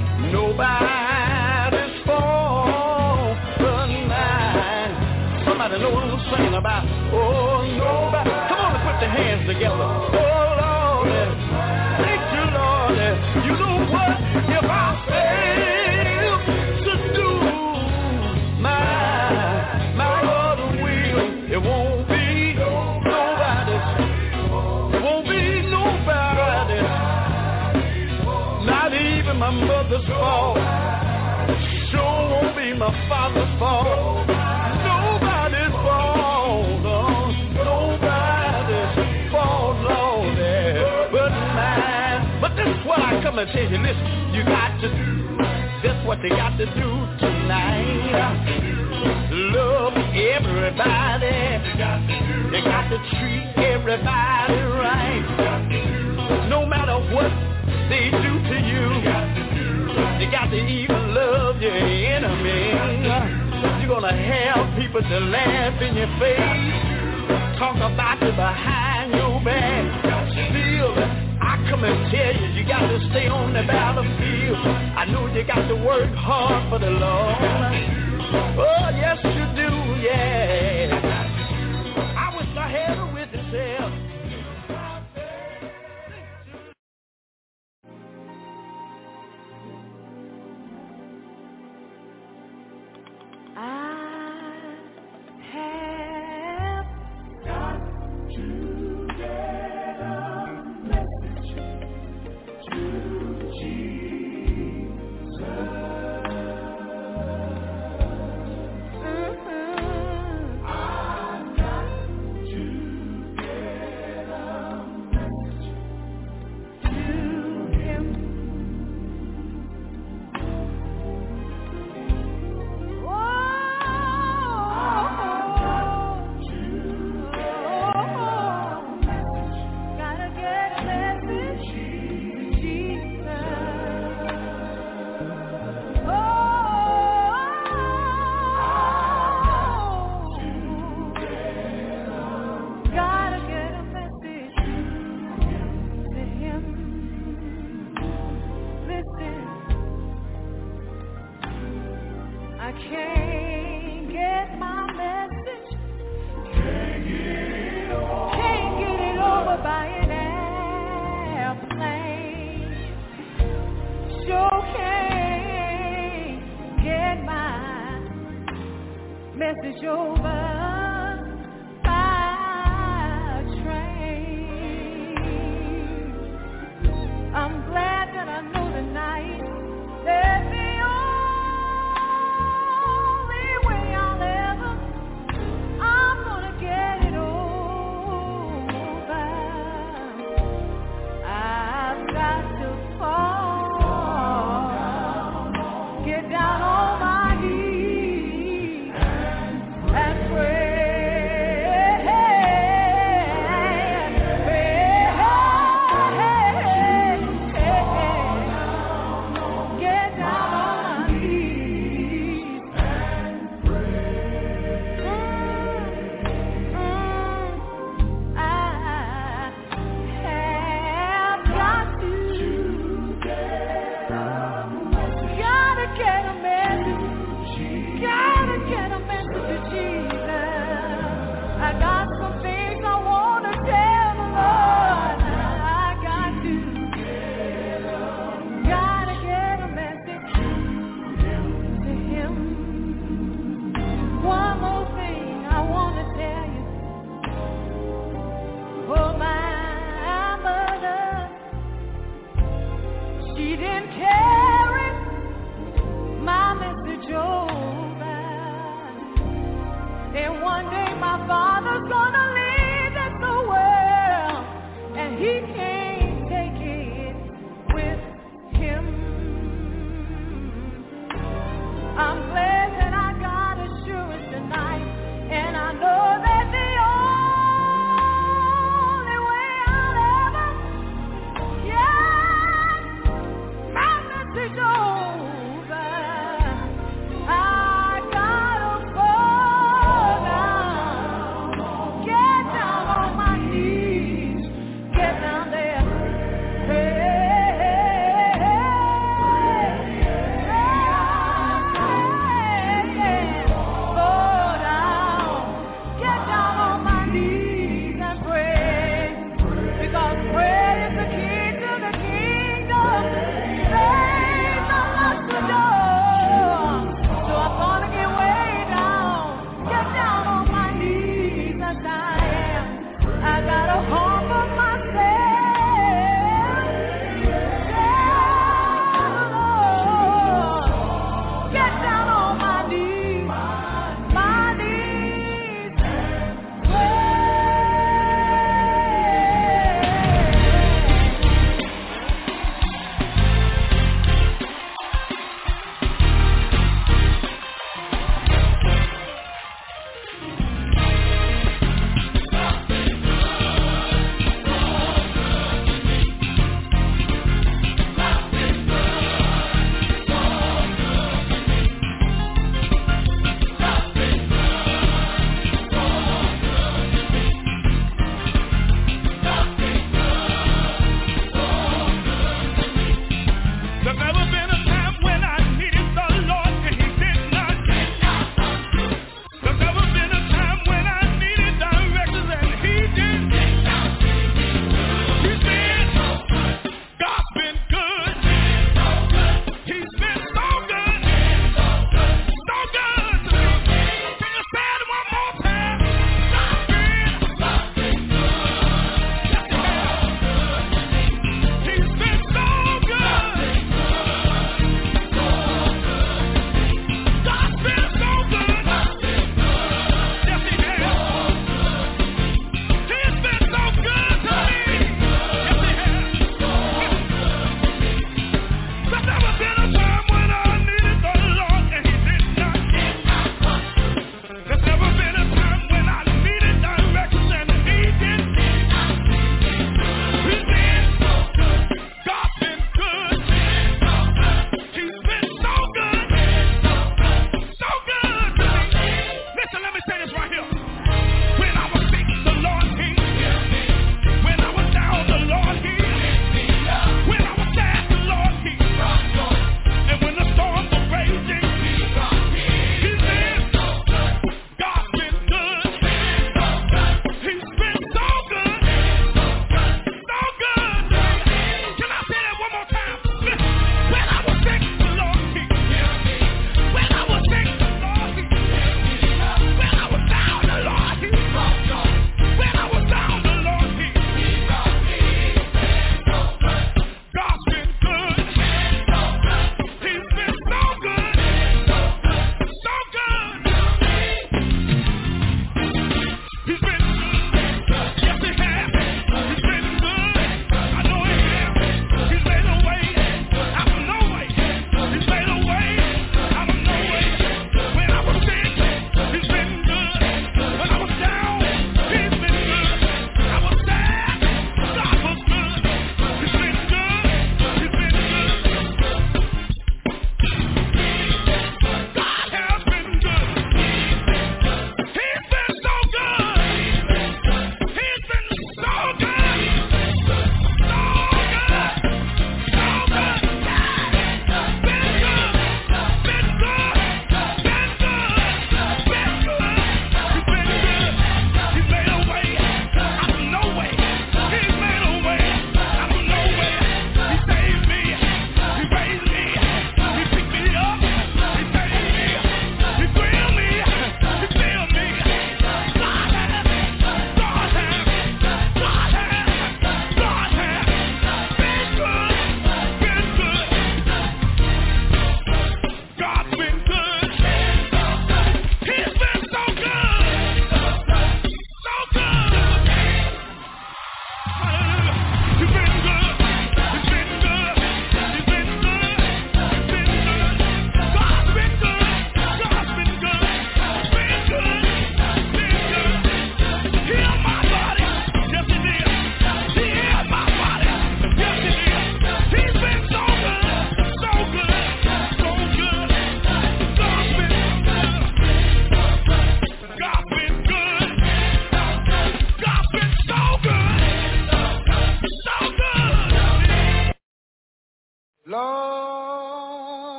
H: Nobody's fault but mine. Somebody know what I'm saying about. Oh, nobody. Come on and put your hands together. Oh, Lord, thank you, Lord. You know what? If I fail to do my, my Lord will, it won't be nobody's. It won't be nobody. Not even my mother's fault. Sure won't be my father's fault. Nobody's fault. Oh, nobody's fault, Lord, but mine. But this is what I come and tell you. Listen, you got to do. That's what you got to do tonight. Love everybody. You got to treat everybody right. No matter what they do to you, you got to even love your enemy. You're gonna have people to laugh in your face, talk about you behind your back. Still, I come and tell you, you got to stay on the battlefield. I know you got to work hard for the Lord. Oh, yes you do, yeah. I wish I had a witness here.
M: Message over by train. I'm glad that I know tonight that the only way I'll ever, I'm gonna get it over. I've got to fall, get down on my knees. That's where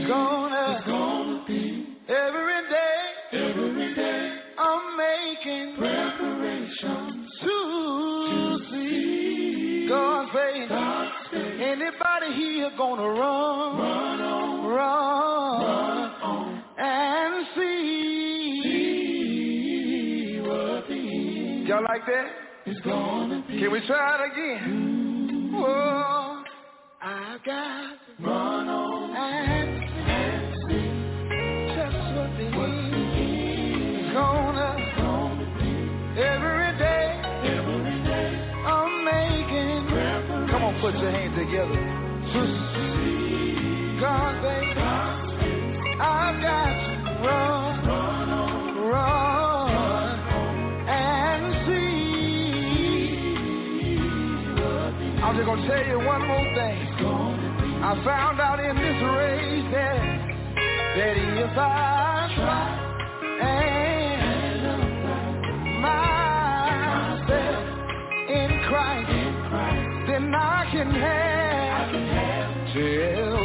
H: It's gonna, it's gonna be every day, every day. I'm making preparations to see God's face. Anybody here gonna run, run on, run, run on, and see, see what the end. Y'all like that? It's gonna be. Can we try it again? Oh, I got to run on and see, and see just what the end is gonna, gonna be. Every day, every day, I'm making. Come on, put your hands together. To see God's face, I've got to run, run, run, and see. I'm just gonna tell you one more thing. I found out in this race that that if I try and myself in Christ, then I can have, till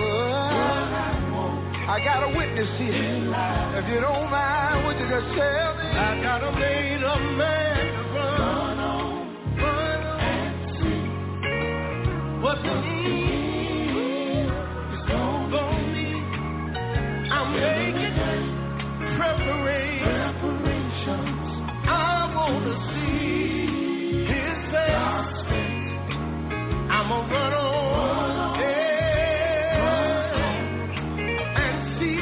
H: I got a witness here. If you don't mind, would you just tell me? I got a made up man to run on, run on, and see what the need is gonna be. I'm making preparations. I wanna see His face. I'm a run on, yeah, and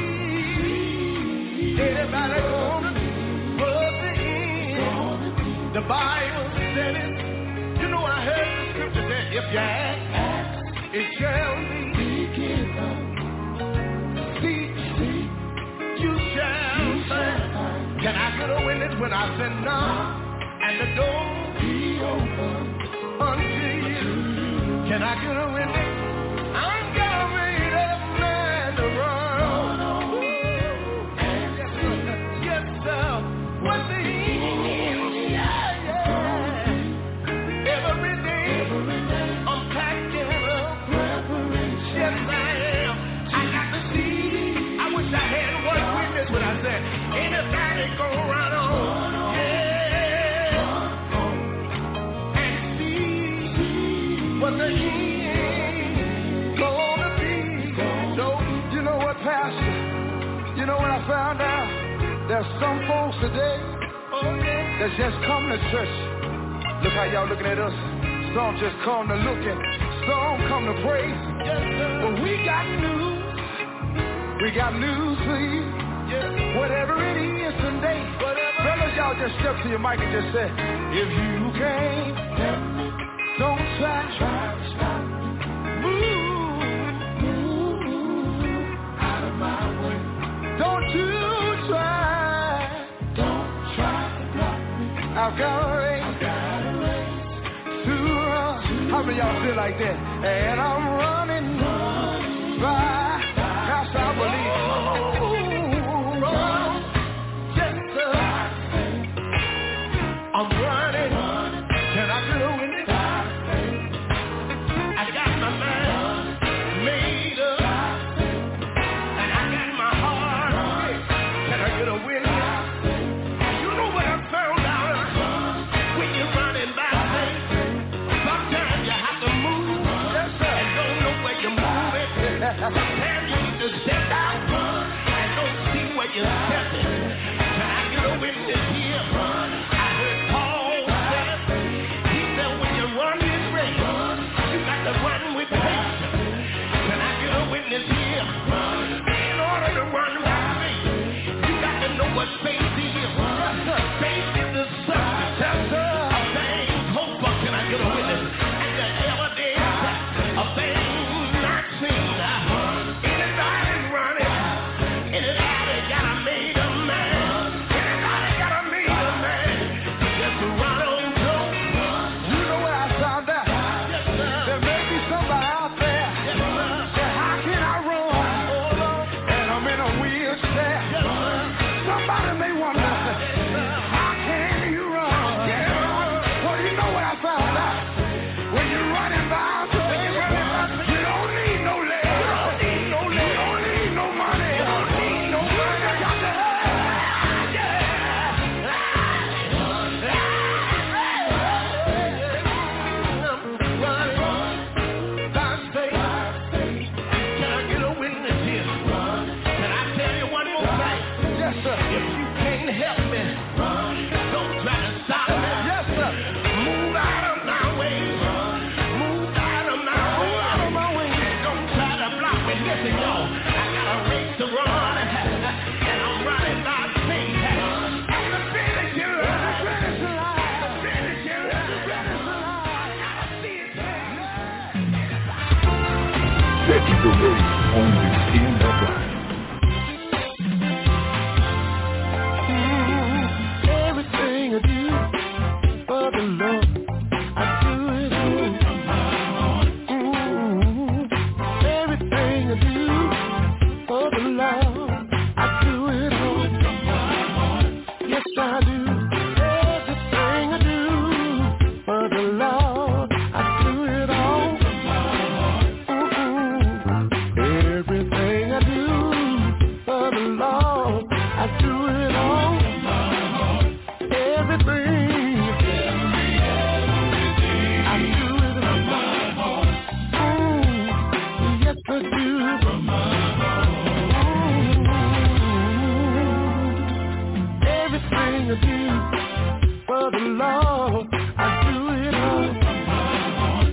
H: see anybody gonna put the end. The Bible said it. You know I heard the scripture that if you ask, it shall be given. Seek, you shall find. Can I get a witness when I said knock and the door be open unto you? Can I get a witness? I'm gonna made up man to run. Yes, sir. Yes, sir. What the yeah, yeah. Every day, I'm packing up. Yes, I am. I got to see. I wish I had one witness when I said, anybody go run on. What the end gonna be? So, you know what, Pastor? You know what I found out? There's some folks today that just come to church. Look how y'all looking at us. Some just come to look and some come to praise. But we got news. We got news for you. Whatever it is today. Fellas, y'all just step to your mic and just say, if you can't help me, don't try, try to stop me. Move, move out of my way. Don't you try, don't try to block me. I've got a race, I've got a race to run. How many of y'all feel like that? And I'm running, running by, that's I believe. Ooh, run, yes sir. I'm running, running. Can I get a witness? Take
B: setting the way on the N F I.
H: Everything I do for the Lord, I do it all. Mm-hmm. Everything I do for the Lord, I do it all. Yes, I do. Everything I do for the Lord, I do it all. Mm-hmm. Everything I do for the Lord, I do it all. I do for the Lord, I do it all.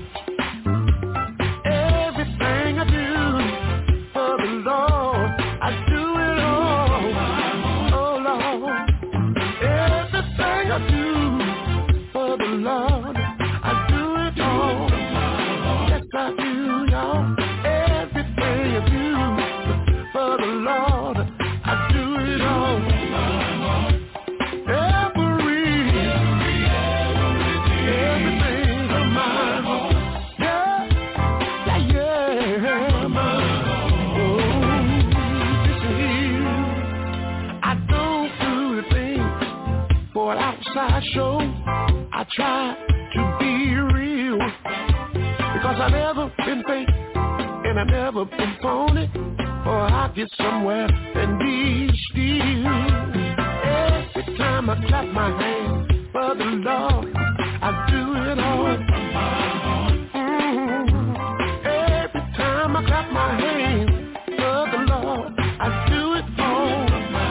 H: Everything I do for the Lord, I do it all. Oh Lord, everything I do for the Lord, I do it all. Yes, I do, y'all. Everything I do for the Lord, I do it all. Show I try to be real, because I've never been fake and I've never been phony, or I get somewhere and be still. Every time I clap my hands for the Lord, I do it all. Mm-hmm. Every time I clap my hands for the Lord, I do it all.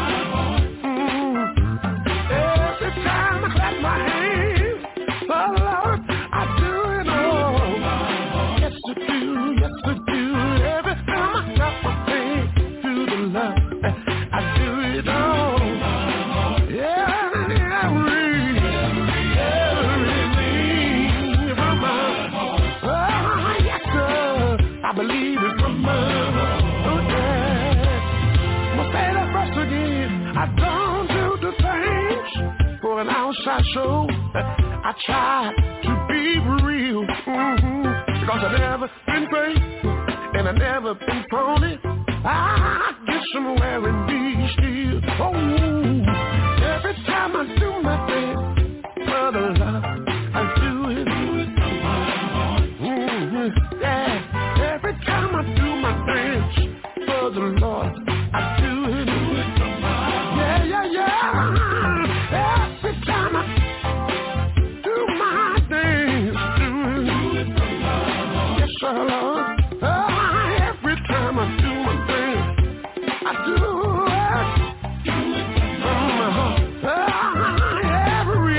H: Show I try to be real, mm-hmm. because I've never been fake and I've never been phony. I get somewhere and be still. Oh, every time I do my thing for the Lord, I do it. Mm-hmm. Yeah, every time I do my things for the Lord, I do it. Yeah, yeah, yeah. Every time I Lord. Oh, every time I do my thing, I do it from my heart. Oh, every,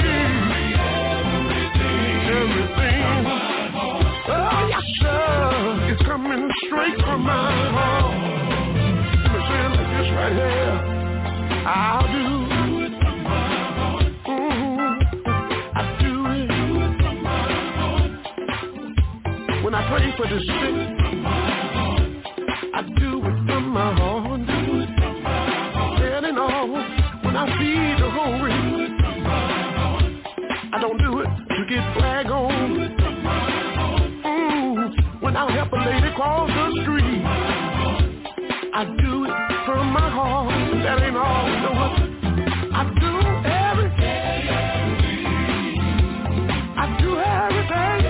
H: everything. Oh, yes, sir. It's coming straight from my heart. Let me say it like this right here. I'll do it. When I pray for the sick, I do it from my heart. And in all, when I feed the hungry, I don't do it to get flag on. Mm, when I help a lady cross the street, I do it from my heart. That ain't all, you know what? I do everything. I do everything.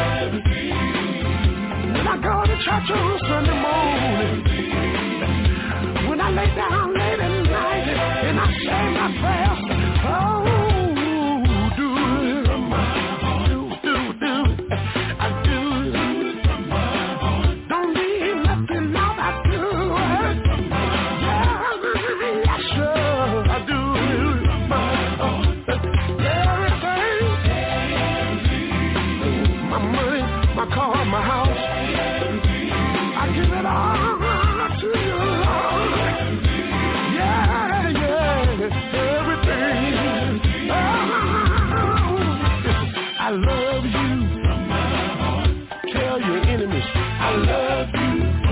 H: When I go to church on Sunday morning, when I lay down late at night and I say my prayers, oh, do it, do, do, do, I do it. Don't leave nothing out, I do it. Yeah, yeah, sure, I do it. Everything, my money, my car, my house, I give it all to you, Lord. Yeah, yeah, everything. Oh, I love you. Tell your enemies, I love you.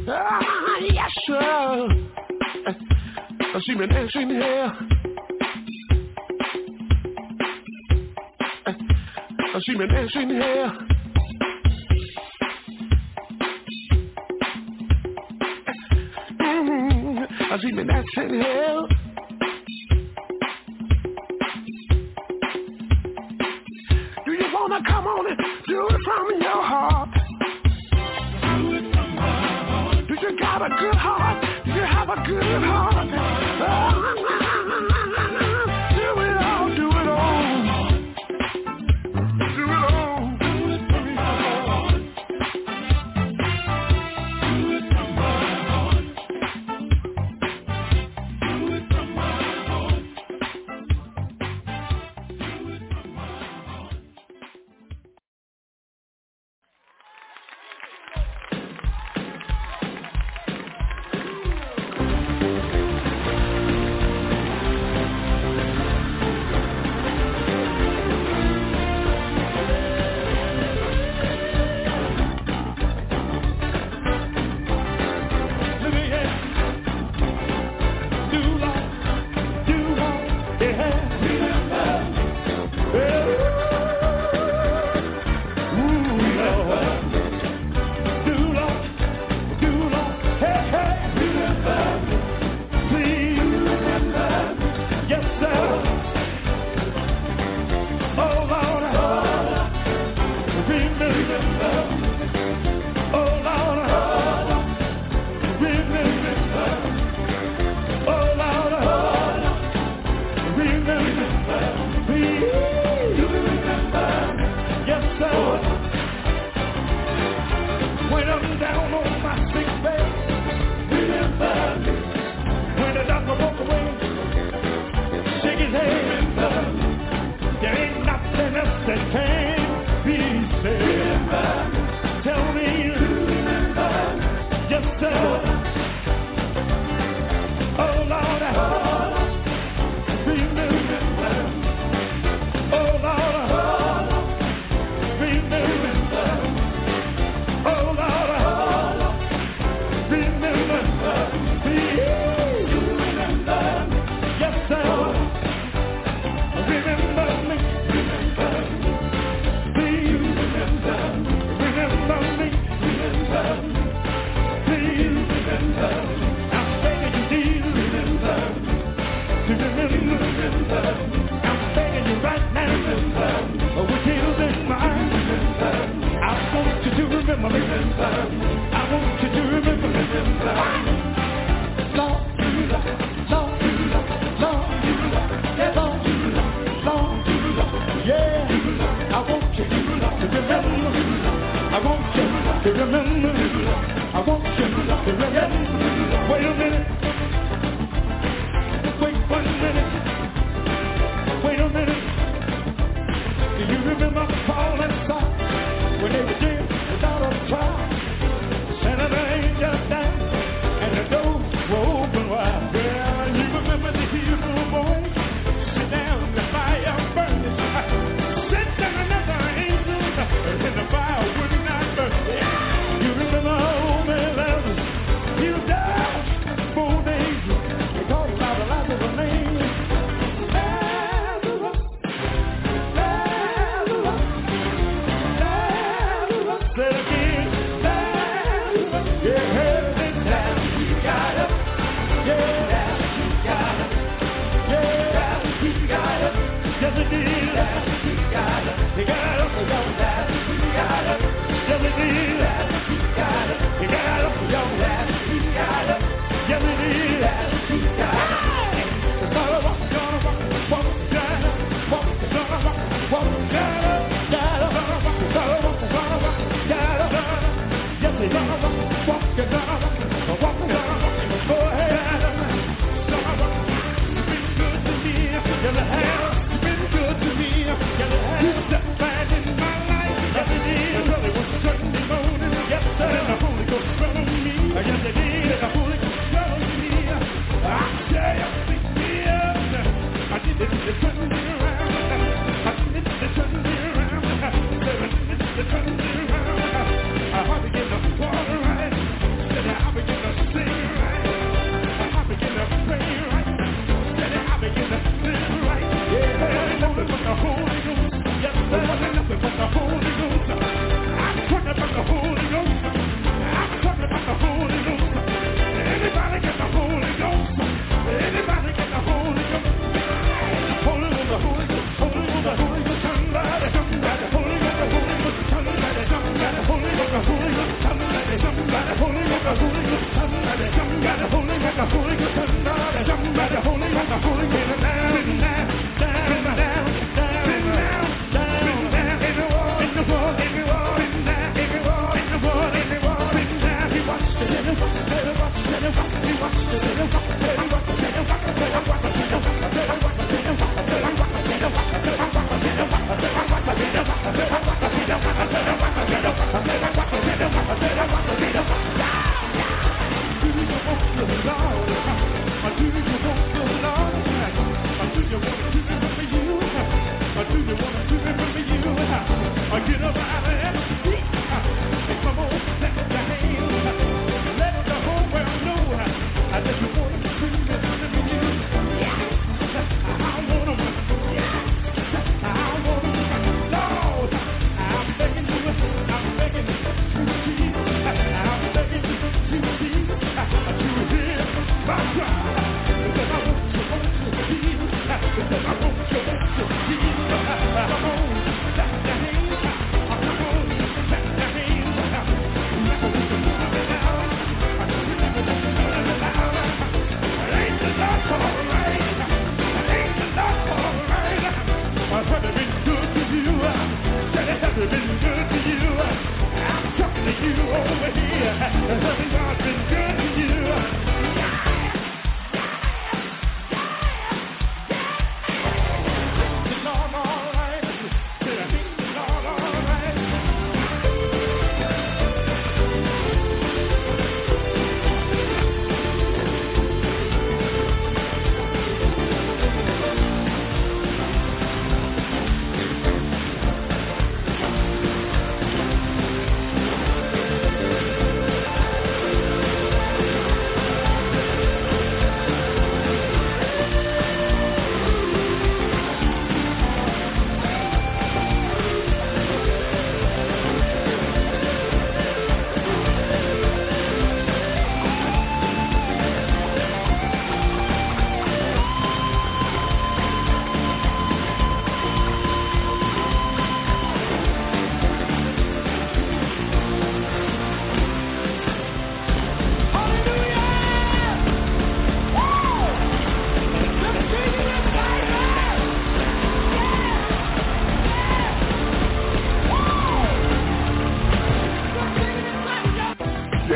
A: Ah, yes, sir. I see me dancing here. I see me dancing here. Mm-hmm. I see me dancing here. Do you wanna come on and do it from your heart? Do it from my heart. Do you got a good heart? Do you have a good heart? Oh, do it all, do it all. Do it all. Do it from my heart. Do it from my heart. Do it from my heart. Do it from my heart.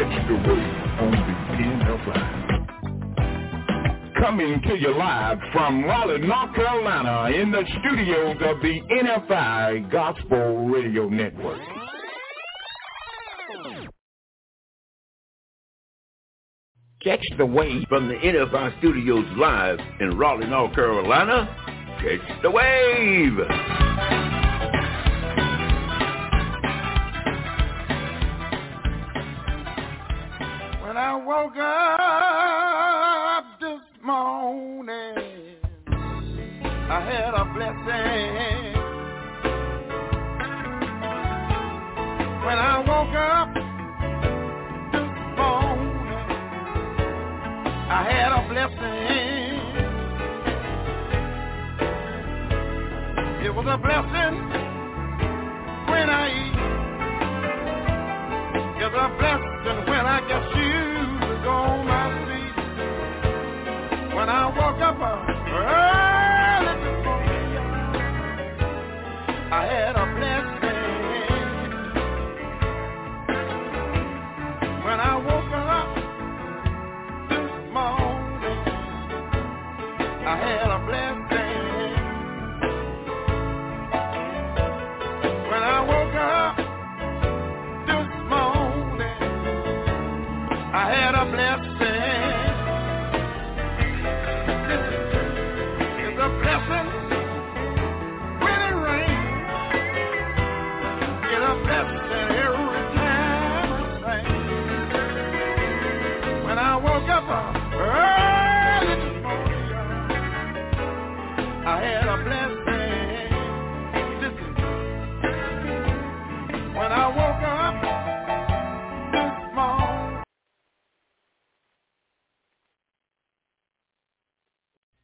B: Catch the Wave on the N F I. Coming to you live from Raleigh, North Carolina, in the studios of the N F I Gospel Radio Network.
C: Catch the Wave from the N F I studios live in Raleigh, North Carolina. Catch the Wave.
H: When I woke up this morning, I had a blessing. When I woke up this morning, I had a blessing. It was a blessing when I eat. It's a blessing when I get shoes to go on my feet. When I woke up early this morning, I had a blessing. When I woke up this morning, I had a blessing. When I woke up I had a blessing.